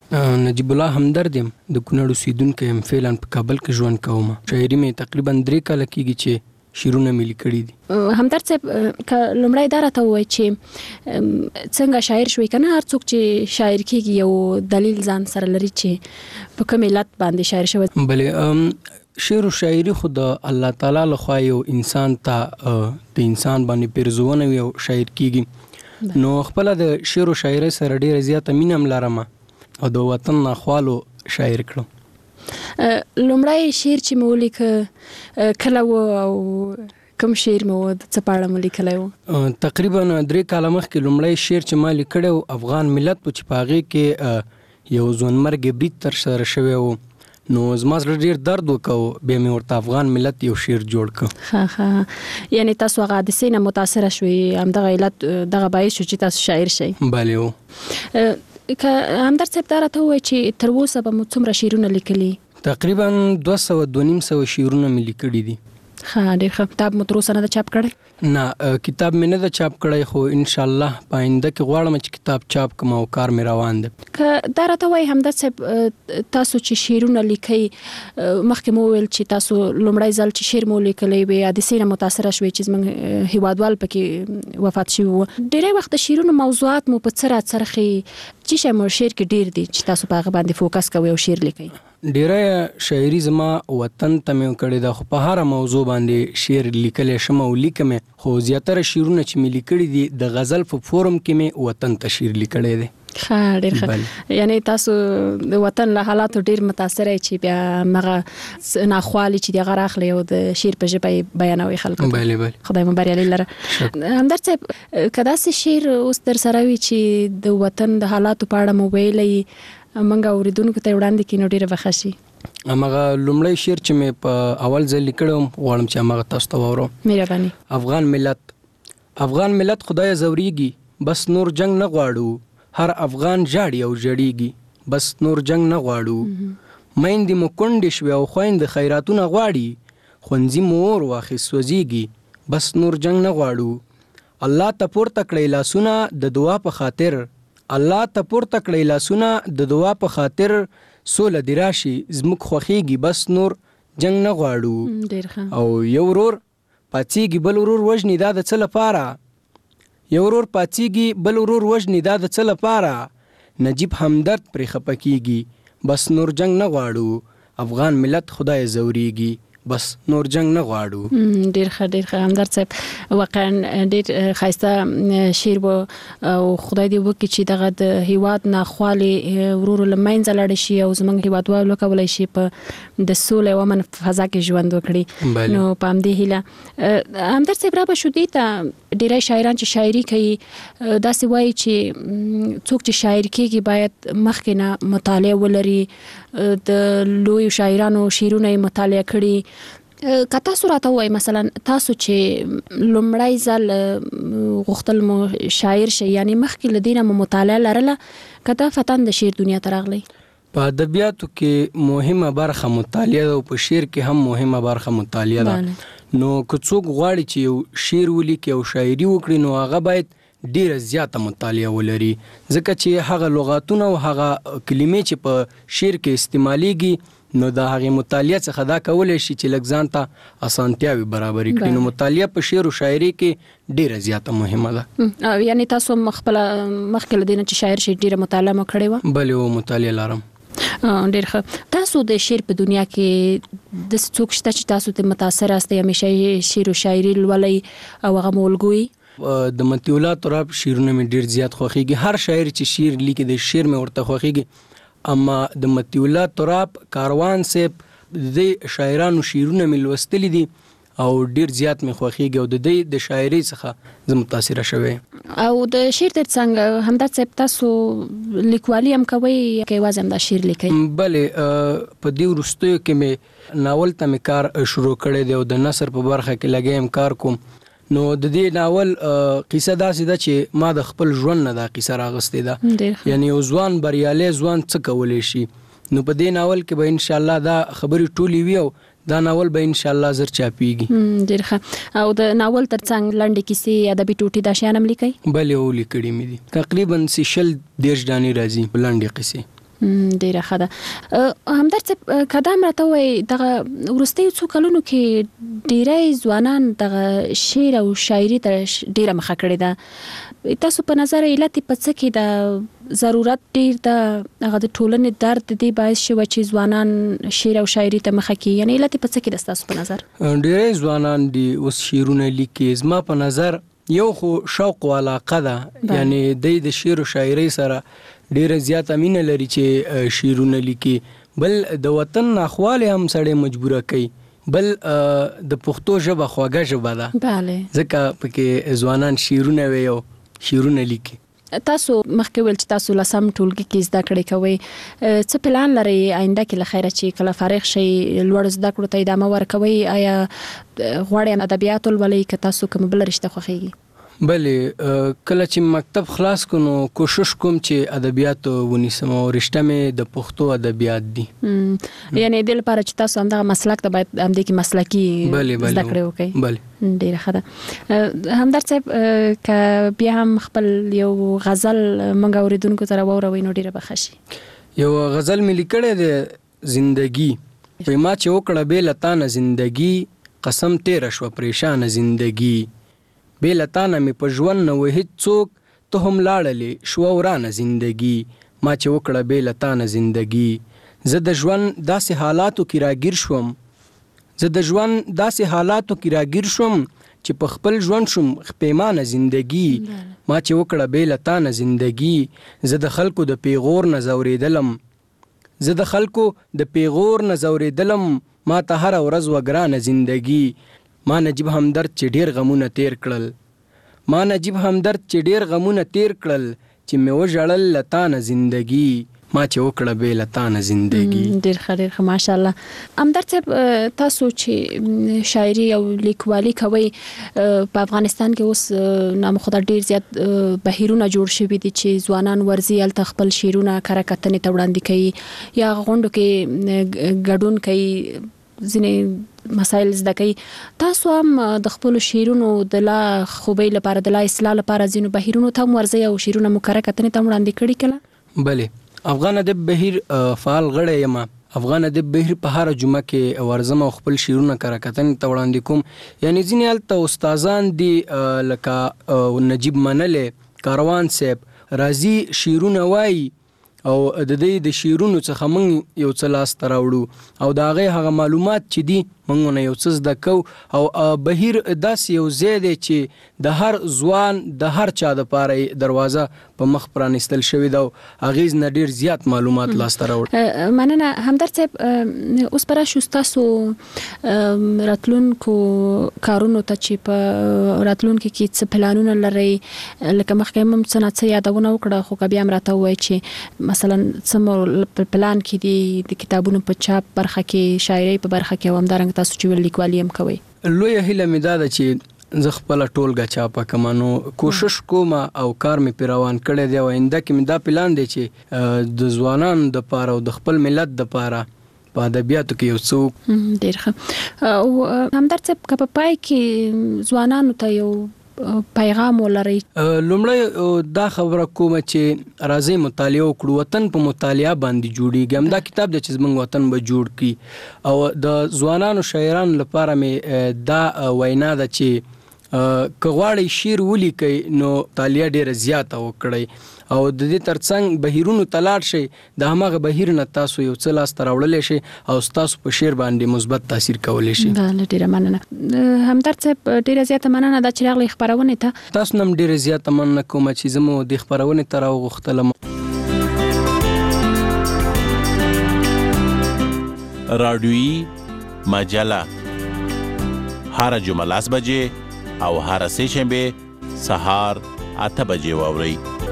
نجیب الله همدرد یم د کونړ اوسیدونکی یم فعلا په کابل کې ژوند کوم شاعري مې تقریبا درې کاله کېږي چې شعرونه مې لیکلي دي همدرد صاحب که لومړی دا راته ووایي چې څنګه شاعر شوې که نه هر څوک چې شاعر کېږي یو دلیل ځان سره لري چې په کوم علت باندې شاعر شوی بلې شعر و شاعري خو د الله تعالی لخوا یو انسان ته د انسان باندې پیرزونه وي او شاعر کېږي نو خپله د شعر و شاعرۍ سره ډېره زیاته مینه هم لرم او د وطن ناخوالو شاعر کړم لومړی شعر چې مې ولیکه کله و او کوم شعر مې و د څه په اړه مې لیکلی و تقریبا درې کاله مخکې لومړی شعر چې ما لیکلی و افغان ملت و چې په هغې کې یو ځوانمرګې برید ترسره شوی و نو زما زړه ډېر درد وکړ بیا مې ورته افغان ملت یو شعر جوړ کړ ښه ښه یعنې تاسو هغه حادثې نه متاثره شوې همدغه علت دغه باعث شو چې تاسو شاعر شئ بلې و که همدرد صاحب دا راته ووایي چې تر اوسه به مو څومره شعرونه لیکلي تقریبا دوه سوه دوه نیم سوه شعرونه مې لیکلي دي ښه ډېر ښه کتاب مو تر اوسه نه ده چاپ کړی نه کتاب مې نه ده چاپ کړی خو انشاءالله په آینده کې غواړم چې کتاب چاپ کړم او کار مې روان دی که دا راته وایي همدرد صاحب تاسو چې شعرونه لیکئ مخکې مو وویل چې تاسو لومړی ځل چې شعر مو لیکلی وې حادثې نه متاثره شوې چې زموږ هیوادوال پکې وفات شوي وو ډېری وخت د شعرونو موضوعات مو په څه راڅرخي چې شی مو شعر کې ډېر دي چې تاسو په هغه باندې فوکس کوئ او شعر لیکئ ډیره شاعري زما وطن ته مې کړې ده خو په هره موضوع باندې شعر لیکلی شم او لیکم خو زیاتره شعرونه چې مې لیکلي دي د غزل په فورم کې مې وطن ته شعر لیکلی دی ښه ډېر ښه یعنې تاسو د وطن له حالاتو ډېر متاثره یې چې بیا همغه ناخوالي چې د هغه راخلئ او د شعر په ژبه یې بیانوئ خلکو ته بلې بلې خدای مو بریالي لره همدرد صاحب که داسې شعر اوس در سره وي چې د وطن د حالاتو په اړه مو ویلی منګه اوریدونکو ته وړاندې کړي نو ډېره به ښه شي همغه لومړی شعر چې مې په اول ځل لیکلی وم غواړم چې همغه تاسو ته واورم مهرباني افغان ملت افغان ملت خدای زوریږي بس نور جنگ نه غواړو هر افغان ژاړي او ژړیږي بس نور جنگ نه غواړو میندې مو کونډې شوې او خویندې خیراتونه غواړي ښوونځي مو اور واخیست سوځېږي بس نور جنگ نه غواړو الله ته پورته کړئ لاسونه د دعا په خاطر الله ته پورته کړئ لاسونه د دعا په خاطر سوله دې راشي زموږ خوښېږي بس نور جنگ نه غواړو او یو ورور پاڅېږي بل ورور وژني دا د څه لپاره یو ورور پاڅېږي بل ورور وژني دا د څه لپاره نجیب همدرد پرې خفه کېږي بس نور جنگ نه غواړو افغان ملت خدای زوریږي بس نور جنگ نه غواړو ډېر ښه ډېر ښه همدرد صاحب واقعا ډېر ښایسته شعر و او خدای دې وکړي چې دغه د هیواد ناخوالې ورو ورو له منځه لاړې شي او زموږ هیوادوال وکولی شي په د سولې او امن فضا کې ژوند وکړي نو په همدې هیله همدرد صاحب رابه شو دې ته ډېری شاعران چې شاعري کوي داسې وایي چې څوک چې شاعر کېږي باید مخکې نه مطالعه ولري د لویو شاعرانو شعرونه یې مطالعه کړي که تاسو راته ووایئ مثلا تاسو چې لومړی ځل غوښتل مو شاعر شئ یعنې مخکې له دې نه مو مطالعه لرله که دا فتن د شعر دنیا ته راغلی په ادبیاتو کې مهمه برخه مطالعه ده او په شعر کې هم مهمه برخه مطالعه ده نو که څوک غواړي چې یو شعر ولیکي او شاعري وکړي نو هغه باید ډیره زیاته مطالعه ولري ځکه چې هغه لغاتونه او هغه کلمې چې په شعر کې استعمالیږي نو د هغې مطالعه څخه دا کولی شي چې لږ ځان ته اسانتیاوې برابرې کړي نو مطالعه په شعر و شاعري کې ډیره زیاته مهمه ده یعنې تاسو خپله مخکې له دې نه چې شاعر شئ ډیره مطالعه مو کړې وه بلې و مطالعه لرم ډېر ښه تاسو د شعر په دنیا کې داسې څوک شته چې تاسو ته متاثر یاستئ همیشه یې شعر و شاعري لولئ او هغه مو الګوئ د مطیع الله تراب شعرونه مې ډېر زیات خوښېږي هر شاعر چې شعر لیکي د شعر مې ورته خوښېږي اما د مطیع الله تراب کاروان صاحب د دې شاعرانو شعرونه مې لوستلي دي او ډېر زیات مې خوښېږي او د دې د شاعرۍ څخه زه متاثره شوی او د شعر تر څنګ همدرد صاحب تاسو لیکوالي هم کوئ که یوازې هم دا شعر لیکئ بلې په دې وروستیو کې مې ناول ته مې کار شروع کړی دی او د نثر په برخه کې لګی یم کار کوم نو د دې ناول قصه داسې ده چې ما د خپل ژوند نه دا قصه راغستې ده یعنی یو ځوان بریالی ځوان څه کولی شي نو په دې ناول کې به انشاءالله دا خبرې ټولې وي او دا ناول به انشاءالله زر چاپیږي ډېر ښه او د ناول تر څنګ لنډې کیسې ادبي ټوټې دا شیان هم لیکئ بلې او لیکلي مې دي تقریبا شل دېرش دانې راځي لنډې قصې ډیره ښه ده. همدرد صاحب کدام راته وایي دغه وروستیو څو کلونو کې ډیری ځوانان دغه شعر او شاعري ته ډیره مخه کړې ده. تاسو په نظر علت په څه کې د ضرورت ډیر د هغه د ټولنې درد دی باعث شوی چې ځوانان شعر او شاعري ته مخه کړي؟ یعنی علت په څه کې د تاسو په نظر؟ ډیری ځوانان دي اوس شعرونه لیکي. زما په نظر یو خو شوق او علاقه ده، یعنی د شعر او شاعري سره ډیره زیاته مینه لري چې شعرونه لیکي. بل د وطن ناخواله هم سړی مجبوره کوي. بل د پښتو ژبه خواږه ژبه ده، بله، ځکه پکې ځوانان شعرونه وي او شعرونه لیکي. تاسو مخکې ویل چې تاسو لسم ټولګي کې زده کړې کوئ، څه پلان لرئ آینده کې له خیره چې کله فارغ شئ لوړ زده کړو ته ادامه ورکوئ؟ آیا غواړئ ادبیات ولولئ که تاسو کومه بله رشته خوښیږي؟ بلې، کله چې مکتب خلاص کو نو کوشش کوم چې ادبیات ونیسم او رشته مې د پښتو ادبیات دي. یعنی د لپاره چې تاسو همدغه مسلک ته باید همدې کې مسلکي زده کړې وکړئ. بله، ډیره ښه ده. همدرد صاحب که بیا هم خپل یو غزل موږ اورېدونکو ته راوړوئ نو ډیره به ښه شي. یو غزل مې لیکلی دی، زندگی. وایي ما چې وکړه بې له تانه زندگی، قسم تیره شوه پریشانه زندگی. بې له تانه مې په ژوند نه و هېڅ څوک، ته هم لاړلې شوه ورانه زندگی. ما چې وکړه بې له تانه زندگی. زه د ژوند داسې حالاتو کې راګیر شوم زه د ژوند داسې حالاتو کې راګیر شوم چې په خپل ژوند شوم پیمانه زندگی. ما چې وکړه بې له تانه زندگی. زه د خلکو د پیغور نه ځورېدلم زه د خلکو د پیغور نه ځورېدلم ما ته هره ورځ وګرانه زندگی. ما نجیب همدرد چې ډیر غمونه تیر کړل ما نجیب همدرد چې ډیر غمونه تیر کړل چې مې وژړل له تانه زندگی. ما چې وکړه بې له تانه زندگی. ډیر ښه ډیر ښه ماشاءالله. همدرد صاحب تاسو چې شاعري او لیکوالي کوئ په افغانستان کې اوس نامخدا ډیر زیات بهیرونه جوړ شوي دي چې ځوانان ورځي هلته خپل شعرونه کره کتنې ته وړاندې کوي یا غونډو کې ګډون کوي، ځینې مسایل زده کوي. تاسو هم د خپلو شعرونو د لا خوبۍ لپاره د لا اصلاح لپاره ځینو بهیرونو ته هم ورځئ او شعرونه مو کره کتنې ته هم وړاندې کړي کله؟ بلې، افغان ادب بهیر فعال غړی یم. افغان ادب بهیر په هره جمعه کې ورځم او خپل شعرونه کره کتنې ته وړاندې کوم. یعنی ځینې هلته استادان دي لکه نجیب منلی، کاروان صاحب راځي شعرونه وایي او د دې د شعرونو څخه موږ یو څه لاسته راوړو او د هغې هغه معلومات چې دي موږ نه یو څه زده کوو. او بهیر داسې یو ځای دی چې د هر ځوان د هر چا دپاره دروازه په مخ پرانیستل شوې ده او هغې نه ډېر زیات معلومات لاسته راوړي. مننه. همدرد صاحب اوس به راشو ستاسو راتلونکو کارونو ته چې په راتلونکي کې څه پلانونه لرئ؟ لکه مخکې هم څه نه څه یادونه وکړه، خو که بیا هم راته ووایي چې مثلا څه مو په پلان کې دي د کتابونو په چاپ برخه کې، شاعرۍ په برخه کې او همدارنګه تاسو چې ویل لیکوالي هم کوئ؟ لویه هیله مې دا ده چې زه خپله ټولګه چاپه کړم، نو کوشش کوم او کار مې پرې روان کړی دی او آینده کې مې دا پلان دی چې د ځوانانو دپاره او د خپل ملت دپاره په ادبیاتو کې یو څه. ډېر ښه. او همدرد صاحب که په پای کې ځوانانو ته یو پیغام ولرئ؟ لومړی دا خبره کومه چې راځئ مطالعه وکړو. وطن په مطالعه باندې جوړیږي. همدا کتاب دی چې زموږ وطن به جوړ کړي. او د ځوانانو شاعرانو لپاره مې دا وینا ده چې که غواړئ شعر ولیکئ نو مطالعه ډېره زیاته وکړئ او د دې ترڅنګ بهیرونو ته لاړ شئ. د هماغه بهیر نه تاسو یو څه لاسته راوړلی شئ او ستاسو په شعر باندې مثبت تاثیر کولی شي. بله، ډېره مننه. همدرد صاحب ډېره زیاته مننه دا چې راغلئ خپرونې ته. تاسو نه هم ډېره زیاته مننه کومه چې زه مو دې خپرونې ته راوغوښتلم. رادیویي مجله هر جمعه لاس بجې او هر سه شنبه سهار اته بجې واورئ.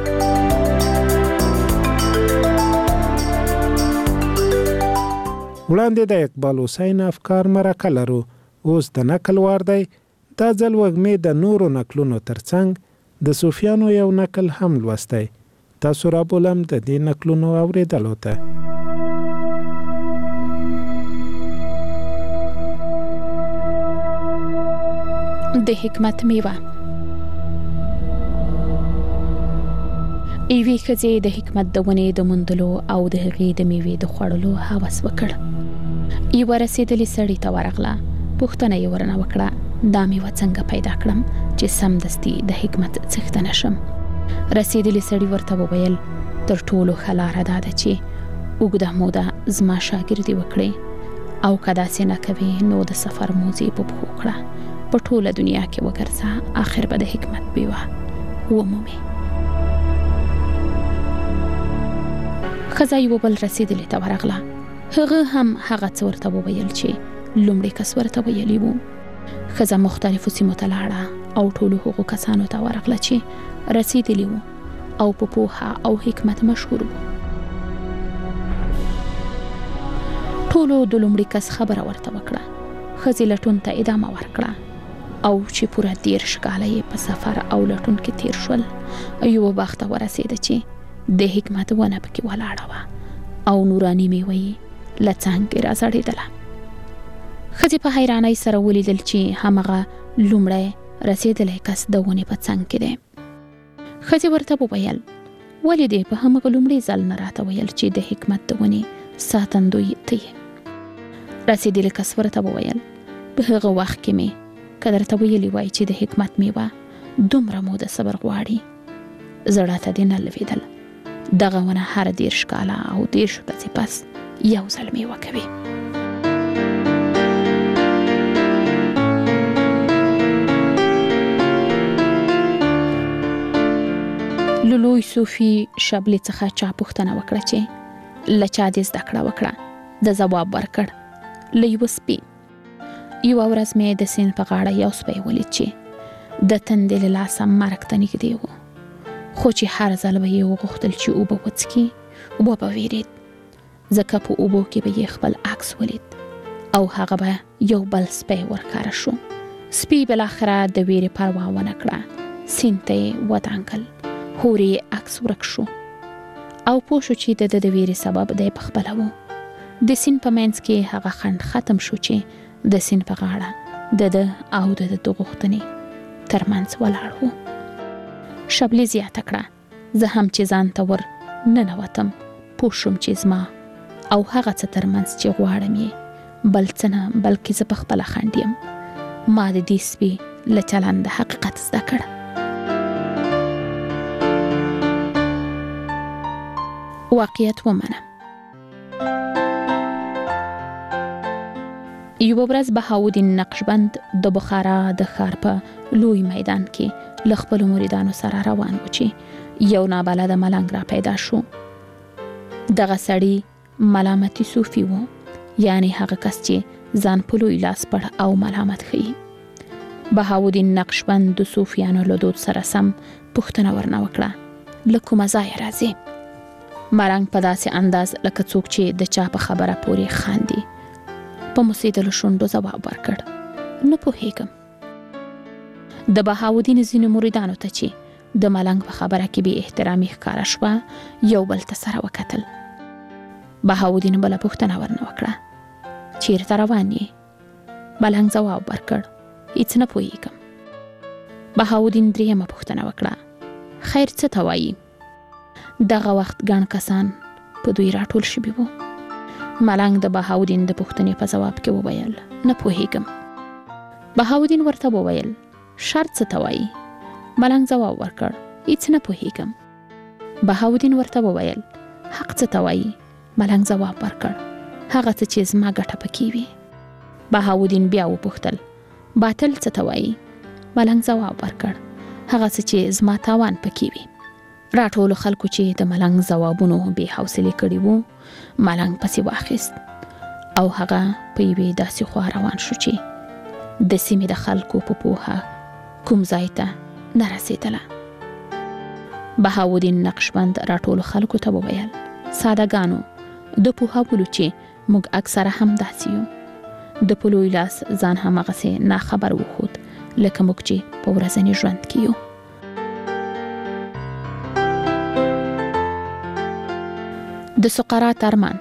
وړاندې د اقبال حسین افکار مرکه لرو. اوس د نقل وار دی. دا ځل وږمې د نورو نقلونو ترڅنګ د صوفیانو یو نقل هم لوستی. تاسو رابولم د دې نقلونو اورېدلو ته. د حکمت میوه. ایوي ښځې د حکمت د ونې د موندلو او د هغې د میوې د خوړلو هوس وکړ. یوه رسېدلې سړي ته ورغله، پوښتنه یې ورنه وکړه، دا میوه څنګه پیدا کړم چې سمدستي د حکمت څښتنه شم؟ رسېدلې سړي ورته وویل، تر ټولو ښه لاره دا ده چې اوږده موده زما شاګردي وکړې، او که داسې نه کوې نو د سفر موزې په پښو کړه، په ټوله دنیا کې وګرځه، آخر به د حکمت بیوه ومومې. ښځه یوه بل رسېدلې ته ورغله، هغه هم هغه څه ورته وویل چې لومړی کس ورته ویلي وو. ښځه مختلفو سیمو ته لاړه او ټولو هغو کسانو ته ورغله چې رسېدلي وو او په پوهه او حکمت مشهور وو. ټولو د لومړي کس خبره ورته وکړه. ښځې لټون ته ادامه ورکړه او چې پوره دېرش کاله یې په سفر او لټون کې تیر شول، یوه باغ ته ورسېده چې د حکمت ونه پکې ولاړه وه او نوراني میوه یې له څانګې راځړېدله. ښځې په حیرانۍ سره ولیدل چې همغه لومړی رسېدلی کس د ونې په څنګ کې دی. ښځې ورته وویل، ولې دې په همغه لومړي ځل نه راته ویل چې د حکمت د ونې ساتندوی ته یې؟ رسېدلی کس ورته وویل، په هغه وخت کې مې که درته ویلي وای چې د حکمت میوه دومره موده صبر غواړي، زړه ته دې نه لوېدل. دغه ونه هر دېرش کاله او دېرش ورځې پس یو ځل میوه کوي. له لوی صوفي شبلې څخه چا پوښتنه وکړه چې له چا دې زده کړه وکړه؟ د ځواب ورکړ، له یوه سپي. یوه ورځ مې د سیند په غاړه یو سپی ولید چې د تندې له لاسه مرګ ته نږدې و، خو چې هر ځل به یې وغوښتل چې اوبه وڅښي وبه ویرېد، ځکه په اوبو کې به یې خپل عکس ولید او هغه به یو بل سپی ورښکاره شو. سپي بالاخره د ویرې پروا ونه کړه، سیند ته یې ودانګل، هورې یې عکس ورک شو او پوه شو چې د ده د ویرې سبب دی پخپله و. د سیند په منځ کې هغه خنډ ختم شو چې د سیند په غاړه د ده او د ده د غوښتنې ترمنځ ولاړ و. شبلې زیاته کړه، زه هم چې ځان ته ور ننوتم پوه شوم چې زما او هغه څه ترمنځ چې غواړم یې بل څه نه بلکې زه پخپله خنډ یم. ما د دې سپي له چلنده حقیقت زده کړ. واقعیت ومنه. یوه ورځ بهاودین نقشبند د بخارا د ښار په لوی میدان کې له خپلو مریدانو سره روان و چې یو نابلده ملنګ را پیدا شو. دغه سړي ملامتي صوفي و، یعنی هغه کس چې ځان په لوی لاس پړ او ملامت ښیي. بهاودین نقشبند د صوفیانو له دود سره سم پوښتنه ورنه وکړه، له کومه ځایه راځې؟ ملنګ په داسې انداز لکه څوک چې د چا په خبره پورې خاندي په موسېدلو شونډو ځواب ورکړ، نه پوهېږم. د بهاودین ځینو مریدانو ته چې د ملنګ په خبره کې بې احترامي ښکاره شوه یو بل ته سره وکتل. بهاودین بله پوښتنه ورنه وکړه، چېرته روان یې؟ ملنګ ځواب ورکړ، هېڅ نه پوهېږم. بهاودین درېیمه پوښتنه وکړه، خیر څه ته وایي؟ دغه وخت ګڼ کسان په دوی راټول شوي وو. ملنګ د بهاودین د پوښتنې په ځواب کې وویل، نه پوهېږم. بهاودین ورته وویل، شرط څه ته وایي؟ ملنګ ځواب ورکړ، هېڅ نه پوهېږم. بهاودین ورته وویل، حق څه ته وایي؟ ملنګ ځواب ورکړ، هغه څه چې زما ګټه پکې وي. بهاودین بیا وپوښتل، باطل څه ته وایي؟ ملنګ ځواب ورکړ، هغه څه چې زما تاوان پکې وي. راټولو خلکو چې د ملنګ ځوابونو بې حوصلې کړي وو ملنګ پسې واخیست او هغه په یوې داسې خوا روان شو چې د سیمې د خلکو په پوهه کوم ځای ته نه رسېدله. بهاودین نقشبند راټولو خلکو ته وویل، سادهګانو، د پوهولو چې موږ اکثره هم داسې یو. د په لوی لاس ځان هماغسې ناخبر وښود لکه موږ چې په ورځني ژوند کې یو. د سقراط ارمان.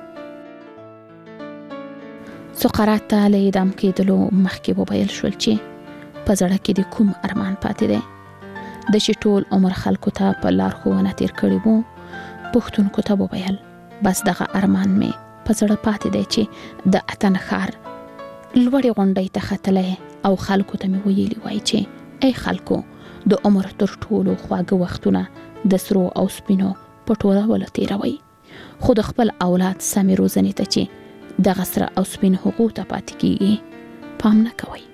سقراط ته له اعدام کېدلو مخکې وویل شول چې په زړه کې د کوم ارمان پاتې دی. د چې ټول عمر خلکو ته په لارښوونه تیر کړی وو، پښتونکو ته وویل بس دغه ارمان مې په زړه پاتې دی چې د اتن ښار لوړې غونډۍ ته ختلی او خلکو ته مې ویلي وای چې ای خلکو د عمر تر ټولو خواږه وختونه د سرو او سپینو په ټولولو تیروئ، خو د خپل اولاد سمې روزنې ته چې دغه سره او سپین حقوق ته پاتې کیږي پام نه کوئ.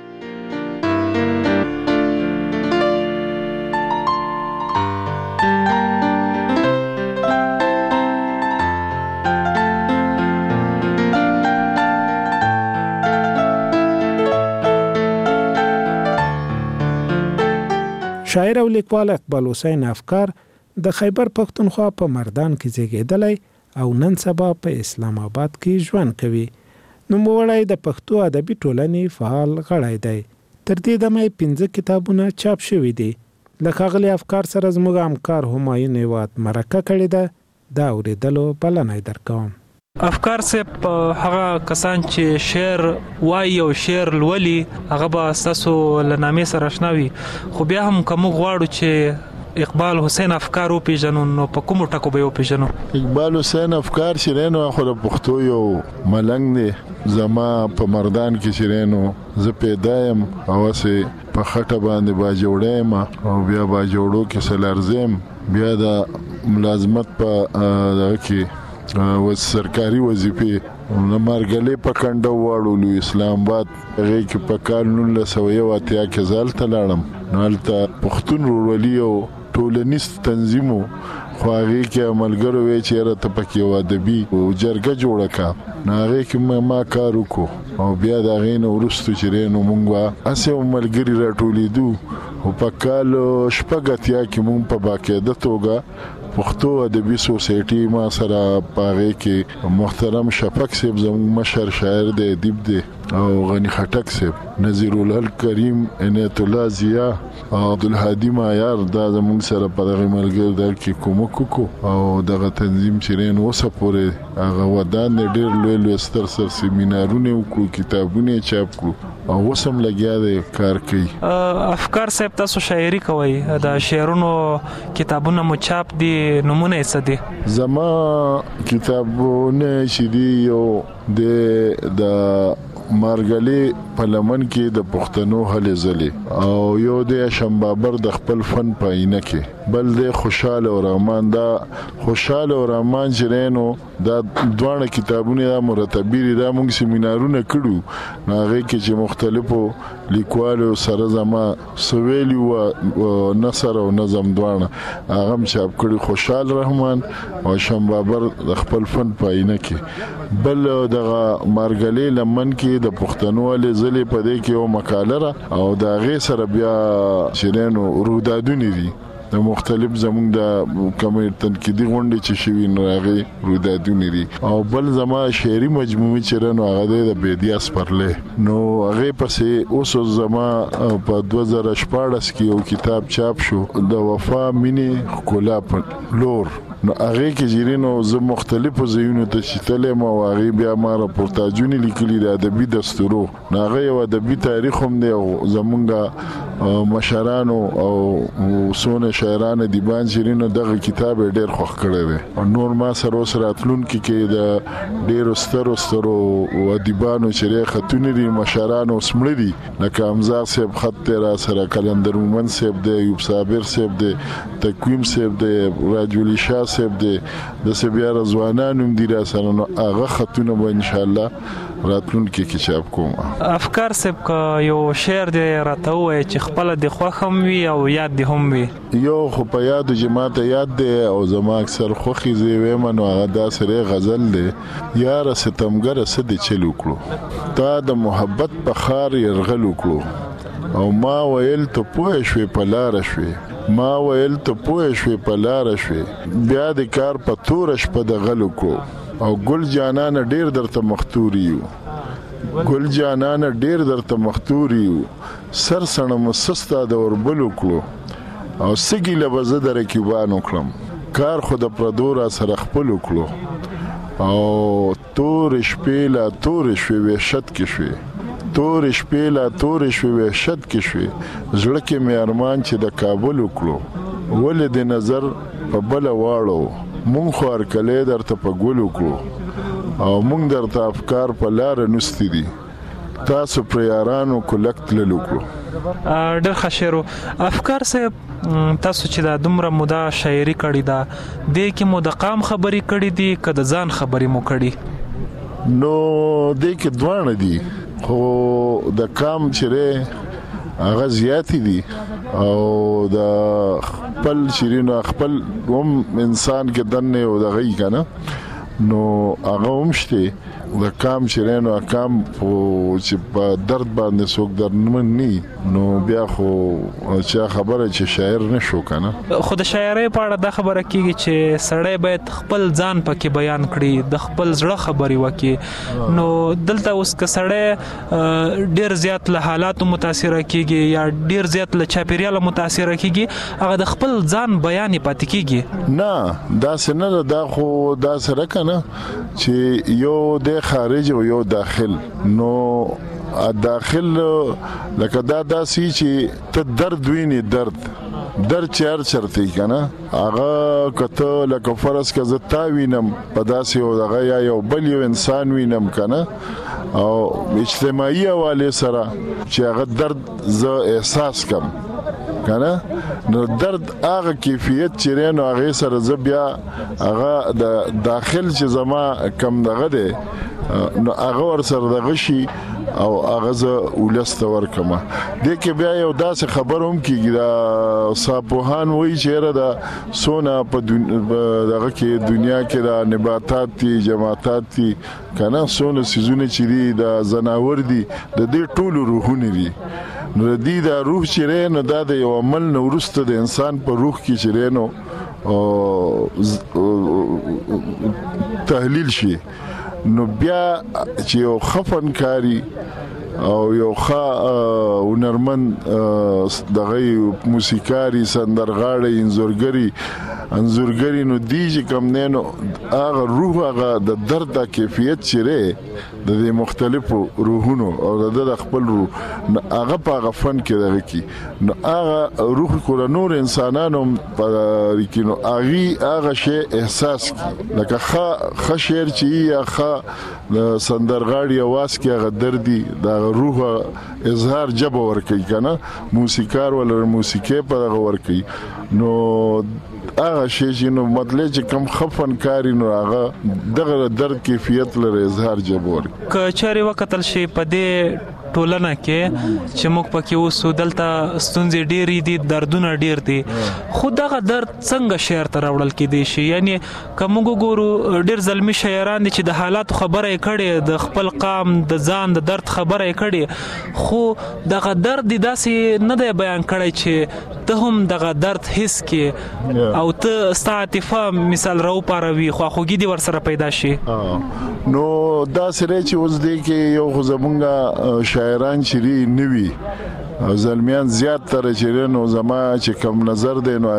شاعر او لیکوال اقبال حسین افکار د خیبر پښتونخوا په مردان کې زیږیدلی او نن سبا په اسلام آباد کې ژوند کوي. نوموړی د پښتو ادبي ټولنې فعال غړی دی. تر دې دمه یې پنځه کتابونه چاپ شوي دي. له ښاغلي افکار سره زموږ همکار همایون هیواد مرکه کړې ده. دا اورېدلو بلنه یې درکوم. افکار صاحب هغه کسان چې شعر وایي او شعر لولي هغه به ستاسو له نامې سره اشنا وي، خو بیا هم که موږ غواړو چې اقبال حسین افکار وپېژنو نو په کومو ټکو به یې وپېژنو؟ اقبال حسین افکار چې دی نو خو د پښتو یو ملنګ دی. زما په مردان کې چې دی نو زه پیدا یم او هسې په خټه باندې باجوړی یم او بیا باجوړو کې سلارزه یم، بیا د ملازمت په دغه کې و سرکاري وظیفې نه مرګلې په کنډه واړولو اسلام آباد هغې کې په کال نولس سوه یو اتیا کې زه هلته لاړم. نو هلته پښتون ورورولي او ټولنیز تنظیم و، خو هغې کې ملګرو وی چې یاره ته پکې یو ادبي جرګه جوړه کړه. نو هغې کې ما کار وکړو او بیا د هغې نه وروستو چې دی نو موږ به هسې ملګري راټولېدو او په کال شپږ اتیا کې موږ په باقاعده توګه پښتو ادبي سوسایټي ما سره په هغې کې محترم شفق صاحب زموږ مشر شاعر دی، ادیب دی، او غنی خټک صاحب، نظیر الحق کریم، عنایت الله ضیا او عبدالهادي معیار، دا زموږ سره په دغه ملګرو دغه کې کومک وکړو او دغه تنظیم چې دی نو اوسه پورې هغه ودان دی ډېر لوی لوی ستر ستر سیمینارونه وکړو، کتابونه یې چاپ کړو او اوس هم لګیا دی کار کوي. افکار صاحب تاسو شاعري کوئ، د شعرونو کتابونه مو چاپ دي، نمونه یې څه دي؟ زما کتابونه چې دي یو د مارګلې په لمن کې د پښتنو هلې ځلې او یو د شمبابر د خپل فن په عینه کې، بل د خوشاله او رحمان. دا خوشاله او رحمان چې نو دا دواړه کتابونه دا مرتبي دي، دا موږ سیمینارونه کړو نو هغې کې چې مختلفو لیکوالو سره زما سویلي و نثر او نظم دواړه هغه هم چاپ کړي، خوشحال رحمان او شمبابر د خپل فن په عینه کې. بل دغه مارګلې لمن کې د پښتنو هلې ځلې په دې کې یو مقاله ده او د هغې سره بیا چې دی نو رویدادونه دي د مختلف زموږ د کومې تنقیدي غونډې چې شوي نو هغې رویدادونه دي. او بل زما شعري مجموعې چې دی نو هغه دی د بیدیا سپرلی، نو هغې پسې اوس زما په دوه زره شپاړس کې یو کتاب چاپ شو د وفا مینې ښکلا په لور. نو هغې کې چې دی نو زه مختلفو ځایونو ته چې تللی یم او هغې بیا ما راپورتاجونه لیکلي د ادبي دستورو، نو هغه یو ادبي تاریخ هم دی او زمونږ مشرانو او څونه شاعران ادیبان چې دی نو دغه کتاب یې ډېر خوښ کړی دی. او نور ما سره اوس راتلونکي کې د ډېرو سترو سترو ادیبانو چې دی خطونه دي مشرانو اوس مړه دي، لکه امزار صاحب خط دی را سره، کلندر مومند صاحب دی، ایوب صابر صاحب دی، تقویم صاحب دی، راجولی شاه صاحب دی، داسې بیا رضوانان هم دي را سره، نو هغه خطونه به انشاءالله راتلونکي کې چاپ کوم. افکار صاحب که یو شعر دی راته ووایه چې خپله دې خوښ هم وي او یاد دې هم وي؟ یو خو په یادو چې ماته یاد دی او زما اکثر خوښې زه یې ویم نو هغه داسې دی غزل دی: یاره ستمګره څه دې چل وکړو، تا د محبت په خار یرغل وکړو او ما ویل ته پوه شوې په لاره شوې، ما ویل ته پوه شوې په لاره شوې، بیا د کار په توره شپه د غل وکړو او ګل جانانه ډېر درته مختور یو، ګل جانانه ډېر درته مختور یو، سر سړم سستا د اوربل وکړو او سږي له به زه د رقیبان وکړم، کار خو د پردو را سره خپل وکړو او تورې شپې لا تورې شوې وحشت کې شوې، تور شپې لا تور شوي وحشت کې شوي زړه کې مې ارمان چې د کابل وکړو ولې د نظر په بله واړو مونږ خو هرکلی درته په ګل وکړو او مونږ درته افکار په لاره نوستي دي تاسو پر یارانو کلک تلل وکړو ډېر ښه شعر و افکار صاحب تاسو چې دا دومره موده شاعري کړې ده دې کې مو د قام خبرې کړې دي که د ځان خبرې مو کړي نو دې کې دواړه دي خو د قام چې هغه زیاتې دي او د خپل شیرینو خپل هم انسان کې دنه او د غي کنه نو هغه هم شته د کام شیرینو کام چې په درد باندې څوک درمن ني نو بیا خو چې خبره چې شاعر نشو کنه خو د شاعرۍ په اړه دا خبره کیږي چې سړی باید خپل ځان پکې بیان کړي د خپل زړه خبرې وکړي نو دلته اوس که سړی ډیر زیات له حالاتو متاثر کیږي یا ډیر زیات له چاپیریال متاثر کیږي هغه د خپل ځان بیان پاتې کیږي نه دا څنګه دا خو دا سره کنه چې یو د خارج او یو داخل نو داخل لکه دا داسي چې ته درد ویني درد در چیر چرته کنه هغه کته لکه فرض کزه تا وینم په داسې او دغه یا یو بل یو انسان وینم کنه او اجتماعي حواله سره چې هغه درد ز احساس کم کنه نو درد هغه کیفیت چې رینو هغه سره ز بیا هغه د داخل چې زما کم دغه ده نو هغه ور سره دغه شي او هغه ز ولست ورکمه د کې بیا یو داسې خبر هم کیږي دا صاحبوهان وایي چې را د سونا په دغه کې دنیا کې د نباتات دي جماعتات دي کنه سونا سيزونه چې دي د زناور دي د دې ټولو روحونه دي نو د دې د روح چې رینو دا د یو عمل نو ورسته د انسان په روح کې چې رینو تحلیل شي نو بیا چې یو خفن کاری او یو ښه هنرمند دغه موسیقاري سندرغاړی انځورګري انځورګري نو دی چې کوم نه نو هغه روح هغه د درد د کیفیت چیرې د مختلفو روحونو او د خپل روح هغه په هغه فن کې دغه کی نو هغه روح کول نور انسانانو په کینو هغه هغه شی احساس کی لکه ښه ښه شعر چې یا ښه سندرغاړي आवाज کې هغه دردي د روح اظهار جب ورکي کنه موسیقار ول موسیقي په هغه ورکي نو هغه شی چې نو مطلب چې کم خفن کاری نو هغه دغه درد کیفیت لري اظهار جب ورکي کچاري وکتل شي په دې ټولنه کې چې موږ پکې اوسو دلته ستونزې ډېرې دي دردونه ډېر دي خو دغه درد څنګه شعر ته راوړل کېدی شي یعنی که موږ وګورو ډېر زلمي شاعران دي چې د حالاتو خبره یې کړې د خپل قام د ځان د درد خبره یې کړې خو دغه درد داسې نه دی بیان کړی چې ته هم دغه درد حس کې او ته ستا عاطفه مثال راوپاروي خواخوږي دې ورسره پیدا شي نو دا سره چې اوس دی کې یو خو زمونږ شاعران چې نوي زلمیان زیات تر چې نو زما چې کم نظر دی نو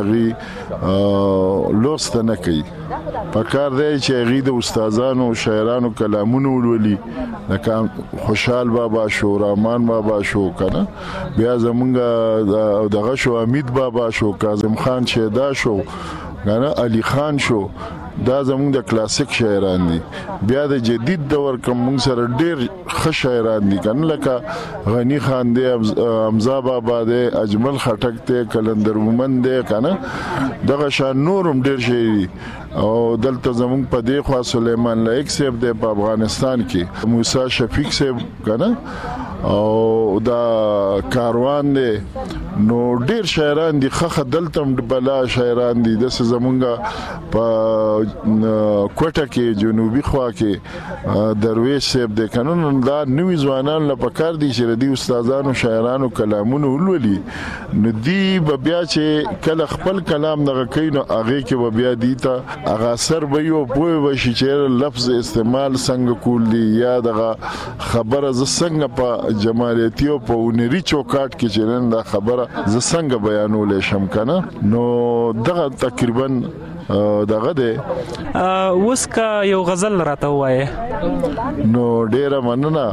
هغه لوست نه کوي پکار دی چې هغه د استادانو شاعرانو کلامونه ولولي لکه خوشحال بابا شو رحمان بابا شو کنه بیا زمونږ دغه شو امید بابا شو کاظم خان شیدا شو کنه علي خان شو دا زمونږ د کلاسیک شاعران دي بیا د جدید دور کوم موږ سره ډېر ښه شاعران دي کنه لکه غنی خان دی حمزه بابا دی اجمل خټک دی کلندر مومن دی کنه دغه شان نورم ډېر شي او دلته زمونږ په دی خوا سلیمان لایق صاحب دی په افغانستان کې موسی شفیق صاحب کنه او دا کاروان دی نو ډیر شاعران دي خخه دلتم بلا شاعران دي د زمونږه په کوټه کې جنوبي خوا کې درویش صاحب د قانون دا نوې ځوانان له پکار دي چې ردی استادانو شاعرانو کلامونه ولولي نو دی بیا چې کله خپل کلام دغه کینو هغه کې بیا دی ته هغه اثر به یو پوي وشي چې لفظ استعمال څنګه کول دي یا دغه خبره ز څنګه په جمالیتي او په ونري چوکاټ کې چې نن دا خبره ز څنګه بیانول شم کنه نو دغه تقریبا دغه دی اوس کا یو غزل راته وایي نو ډیره مننه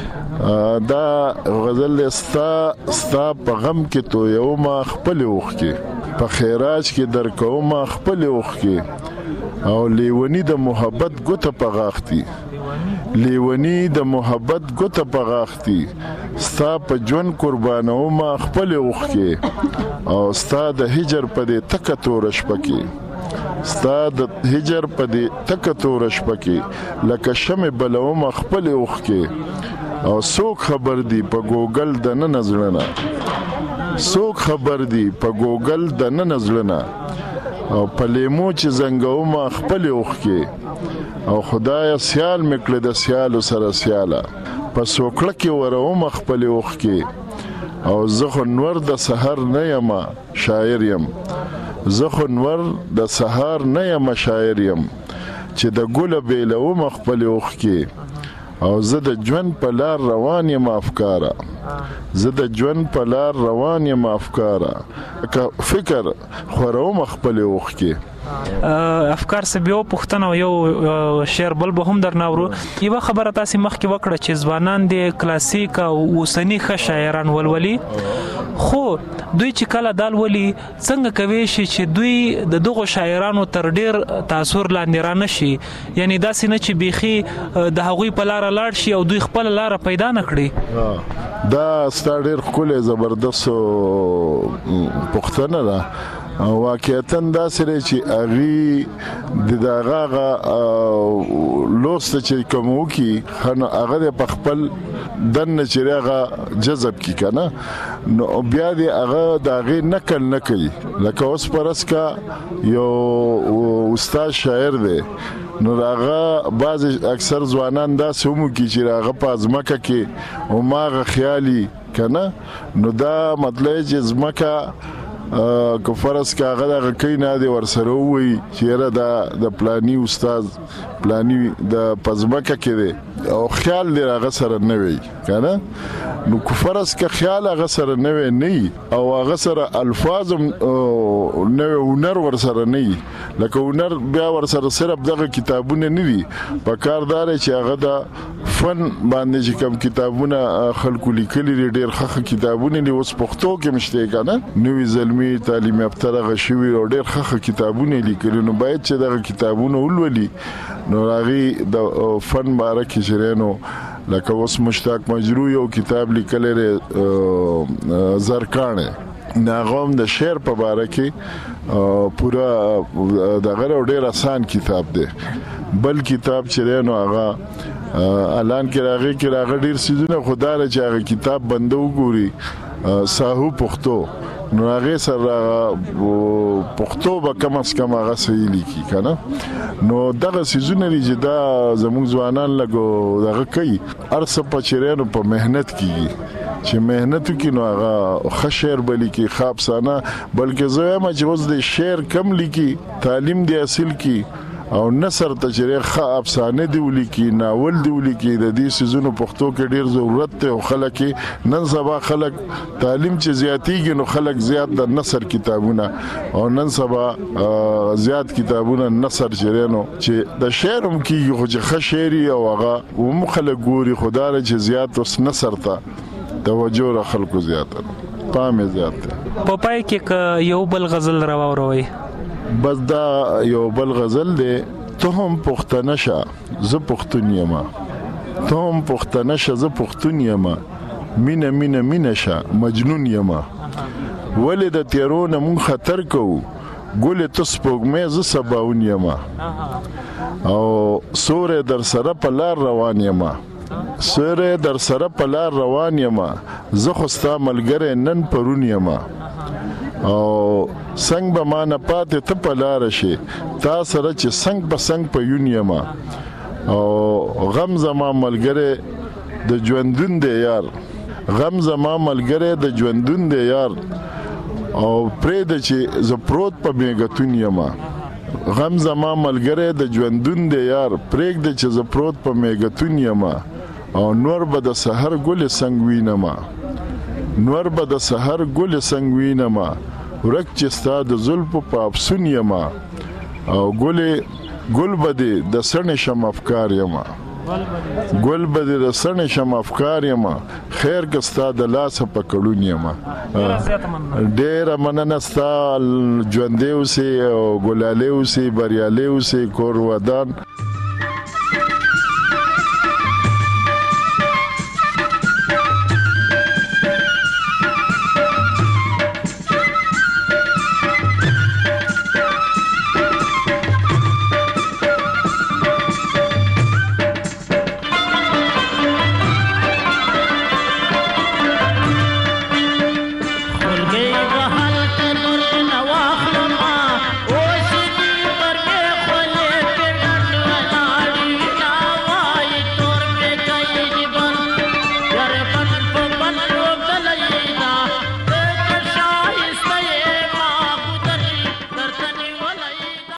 دا غزل ستا ستا په غم کې تو یو ما خپل وخ کې په خیراج کې در کوم خپل وخ کې او لیونی د محبت ګوته په غاختي لیونی د محبت ګوته په غاختي ستا په ژوند قربانو ما خپل وخ کې او ستا د هجر په دې تک تورش پکې ستا د هجر په دې تک تورش پکې لکه شمع بلوم خپل وخ کې او څوک خبر دی په ګوګل د نه نظرنا څوک خبر دی په ګوګل د نه نظرنا او په لیمو چې زنګو ما خپل وخ کې او خدای سیال مکړه د سیالو سره سیاله په سوکړه کې وروم خپل وخ کې او زخه نور د سحر نه یم شاعر یم زخه نور د سحر نه یم شاعر یم چې د ګل بیلو مخبل وخ کې او زه د ژوند په لار روان یم افکارا زه د ژوند په لار روان یم افکارا فکر خورو مخبل وخ کې افکار څه بیا پوښتنه یو شعر بل به هم درناورو یو خبره تاسو مخکې وکړه چې ځوانان د کلاسیک او اوسنی ښه شاعران ولولي خو دوی چې کله دال ولي څنګه کوي چې دوی د دغه شاعرانو تر ډیر تاثیر لاندې را نشي یعنی داسې نه چې بيخي د هغوی په لار لاړ شي او دوی خپل لار پیدا نکړي دا ستاره ډیر خوله زبردست پوښتنه ده واقعیتاً دا سره چې اغي د دغه لوست چې کومو کی خنه هغه په خپل دنه چیرغه جذب کی کنه نو بیا دی هغه دغه نقل نه کوي لکه اوس پرس کا یو استاد شاعر دی نو هغه بعض اکثر ځوانان دا سمو کی چې هغه په ځمکه کې او ماغه خیالي کنه نو دا مطلب چې ځمکه که فرض کا هغه دغه کینا دی ورسره وي چیرې دا د پلانی استاد پلانی د پزماکه کې دی او خیال دی هغه سره نه وي کنه نو که فرض کا خیال هغه سره نه وي نه او هغه سره الفاظ نه ونر ورسره نه لکه ونر بیا ورسره صرف دغه کتابونه نه دي په کاردار چې هغه د فن باندې چې کوم کتابونه خلکو لیکلي ډېر ښه کتابونه دي اوس پښتو کې مشته کنه نوې زلمی تعلیم یافته غشوي او ډېر ښه کتابونه لیکلي نو باید چې دغه کتابونه ولولي نو هغه د فن باره کې شرینو لکه اوس مشتاق مجروح یو کتاب لیکلی زرکانه ناغوم د شعر په باره کې پورا دغه ډېر آسان کتاب دی بل کتاب چرینو هغه اعلان کې راغی کې راغ ډیر سيزونه خدای چې هغه کتاب بندو ګوري ساهو پښتو نو هغه سره پښتو به کم از کم هغه صحیح لیکي کنه نو دغه سيزونه چې دا زموږ ځوانان لګو دغه کوي ارسه په چیرانو په مهنت کیږي چې مهنت کې نو هغه ښه شعر بلی کې خاصانه بلکې زه ما چې اوس د شعر کم لیکي تعلیم دی اصل کې او نثر ته چې ښه افسانه دی ولیکي ناول دی ولیکي د دې سيزونو پښتو کې ډیر ضرورت ته او خلک نن سبا خلک تعلیم چې زیاتیږي نو خلک زیات د نثر کتابونه او نن سبا زیات کتابونه نثر چرینو چې د شعر هم کیږي خو چې ښه شعري او هغه هم خلک ګوري خدای چې زیات اوس نثر ته توجه را خلکو زیات پام زیات په پای کې یو بل غزل راووروي بس دا یو بل غزل دی ته هم پښتنه شه زه پښتون یم ته هم پښتنه شه زه پښتون یم مینه مینه مینه شه مجنون یم ولې د تیرونه مون خطر کوو ګل ته سپوږمې زه سباون یم او سورې در سره په لار روان یم سورې در سره په لار روان یم زه خو ستا ملګری نن پرون یم او څنګه به ما نه پاتې ته په لار شي تا سره چې څنګه په څنګه په یون یم او غم زما ملګری د ژوندون دی یار غم زما ملګری د ژوندون دی یار او پرې د چې ز پروت په میګتون یم غم زما ملګری د ژوندون دی یار پرې د چې ز پروت په میګتون یم او نور به د سحر ګل څنګه وینم نور به د سحر ګل څنګه وینم ورک چې ستا د زلف په افسون یم او ګلې ګل بده د سړې شم افکار یما ګل بده د سړې شم افکار یما خیر کستا د لاس په کړون یما ډېر مننه ستا ژوندې اوسې او ګلاله اوسې بریالي اوسې کور ودان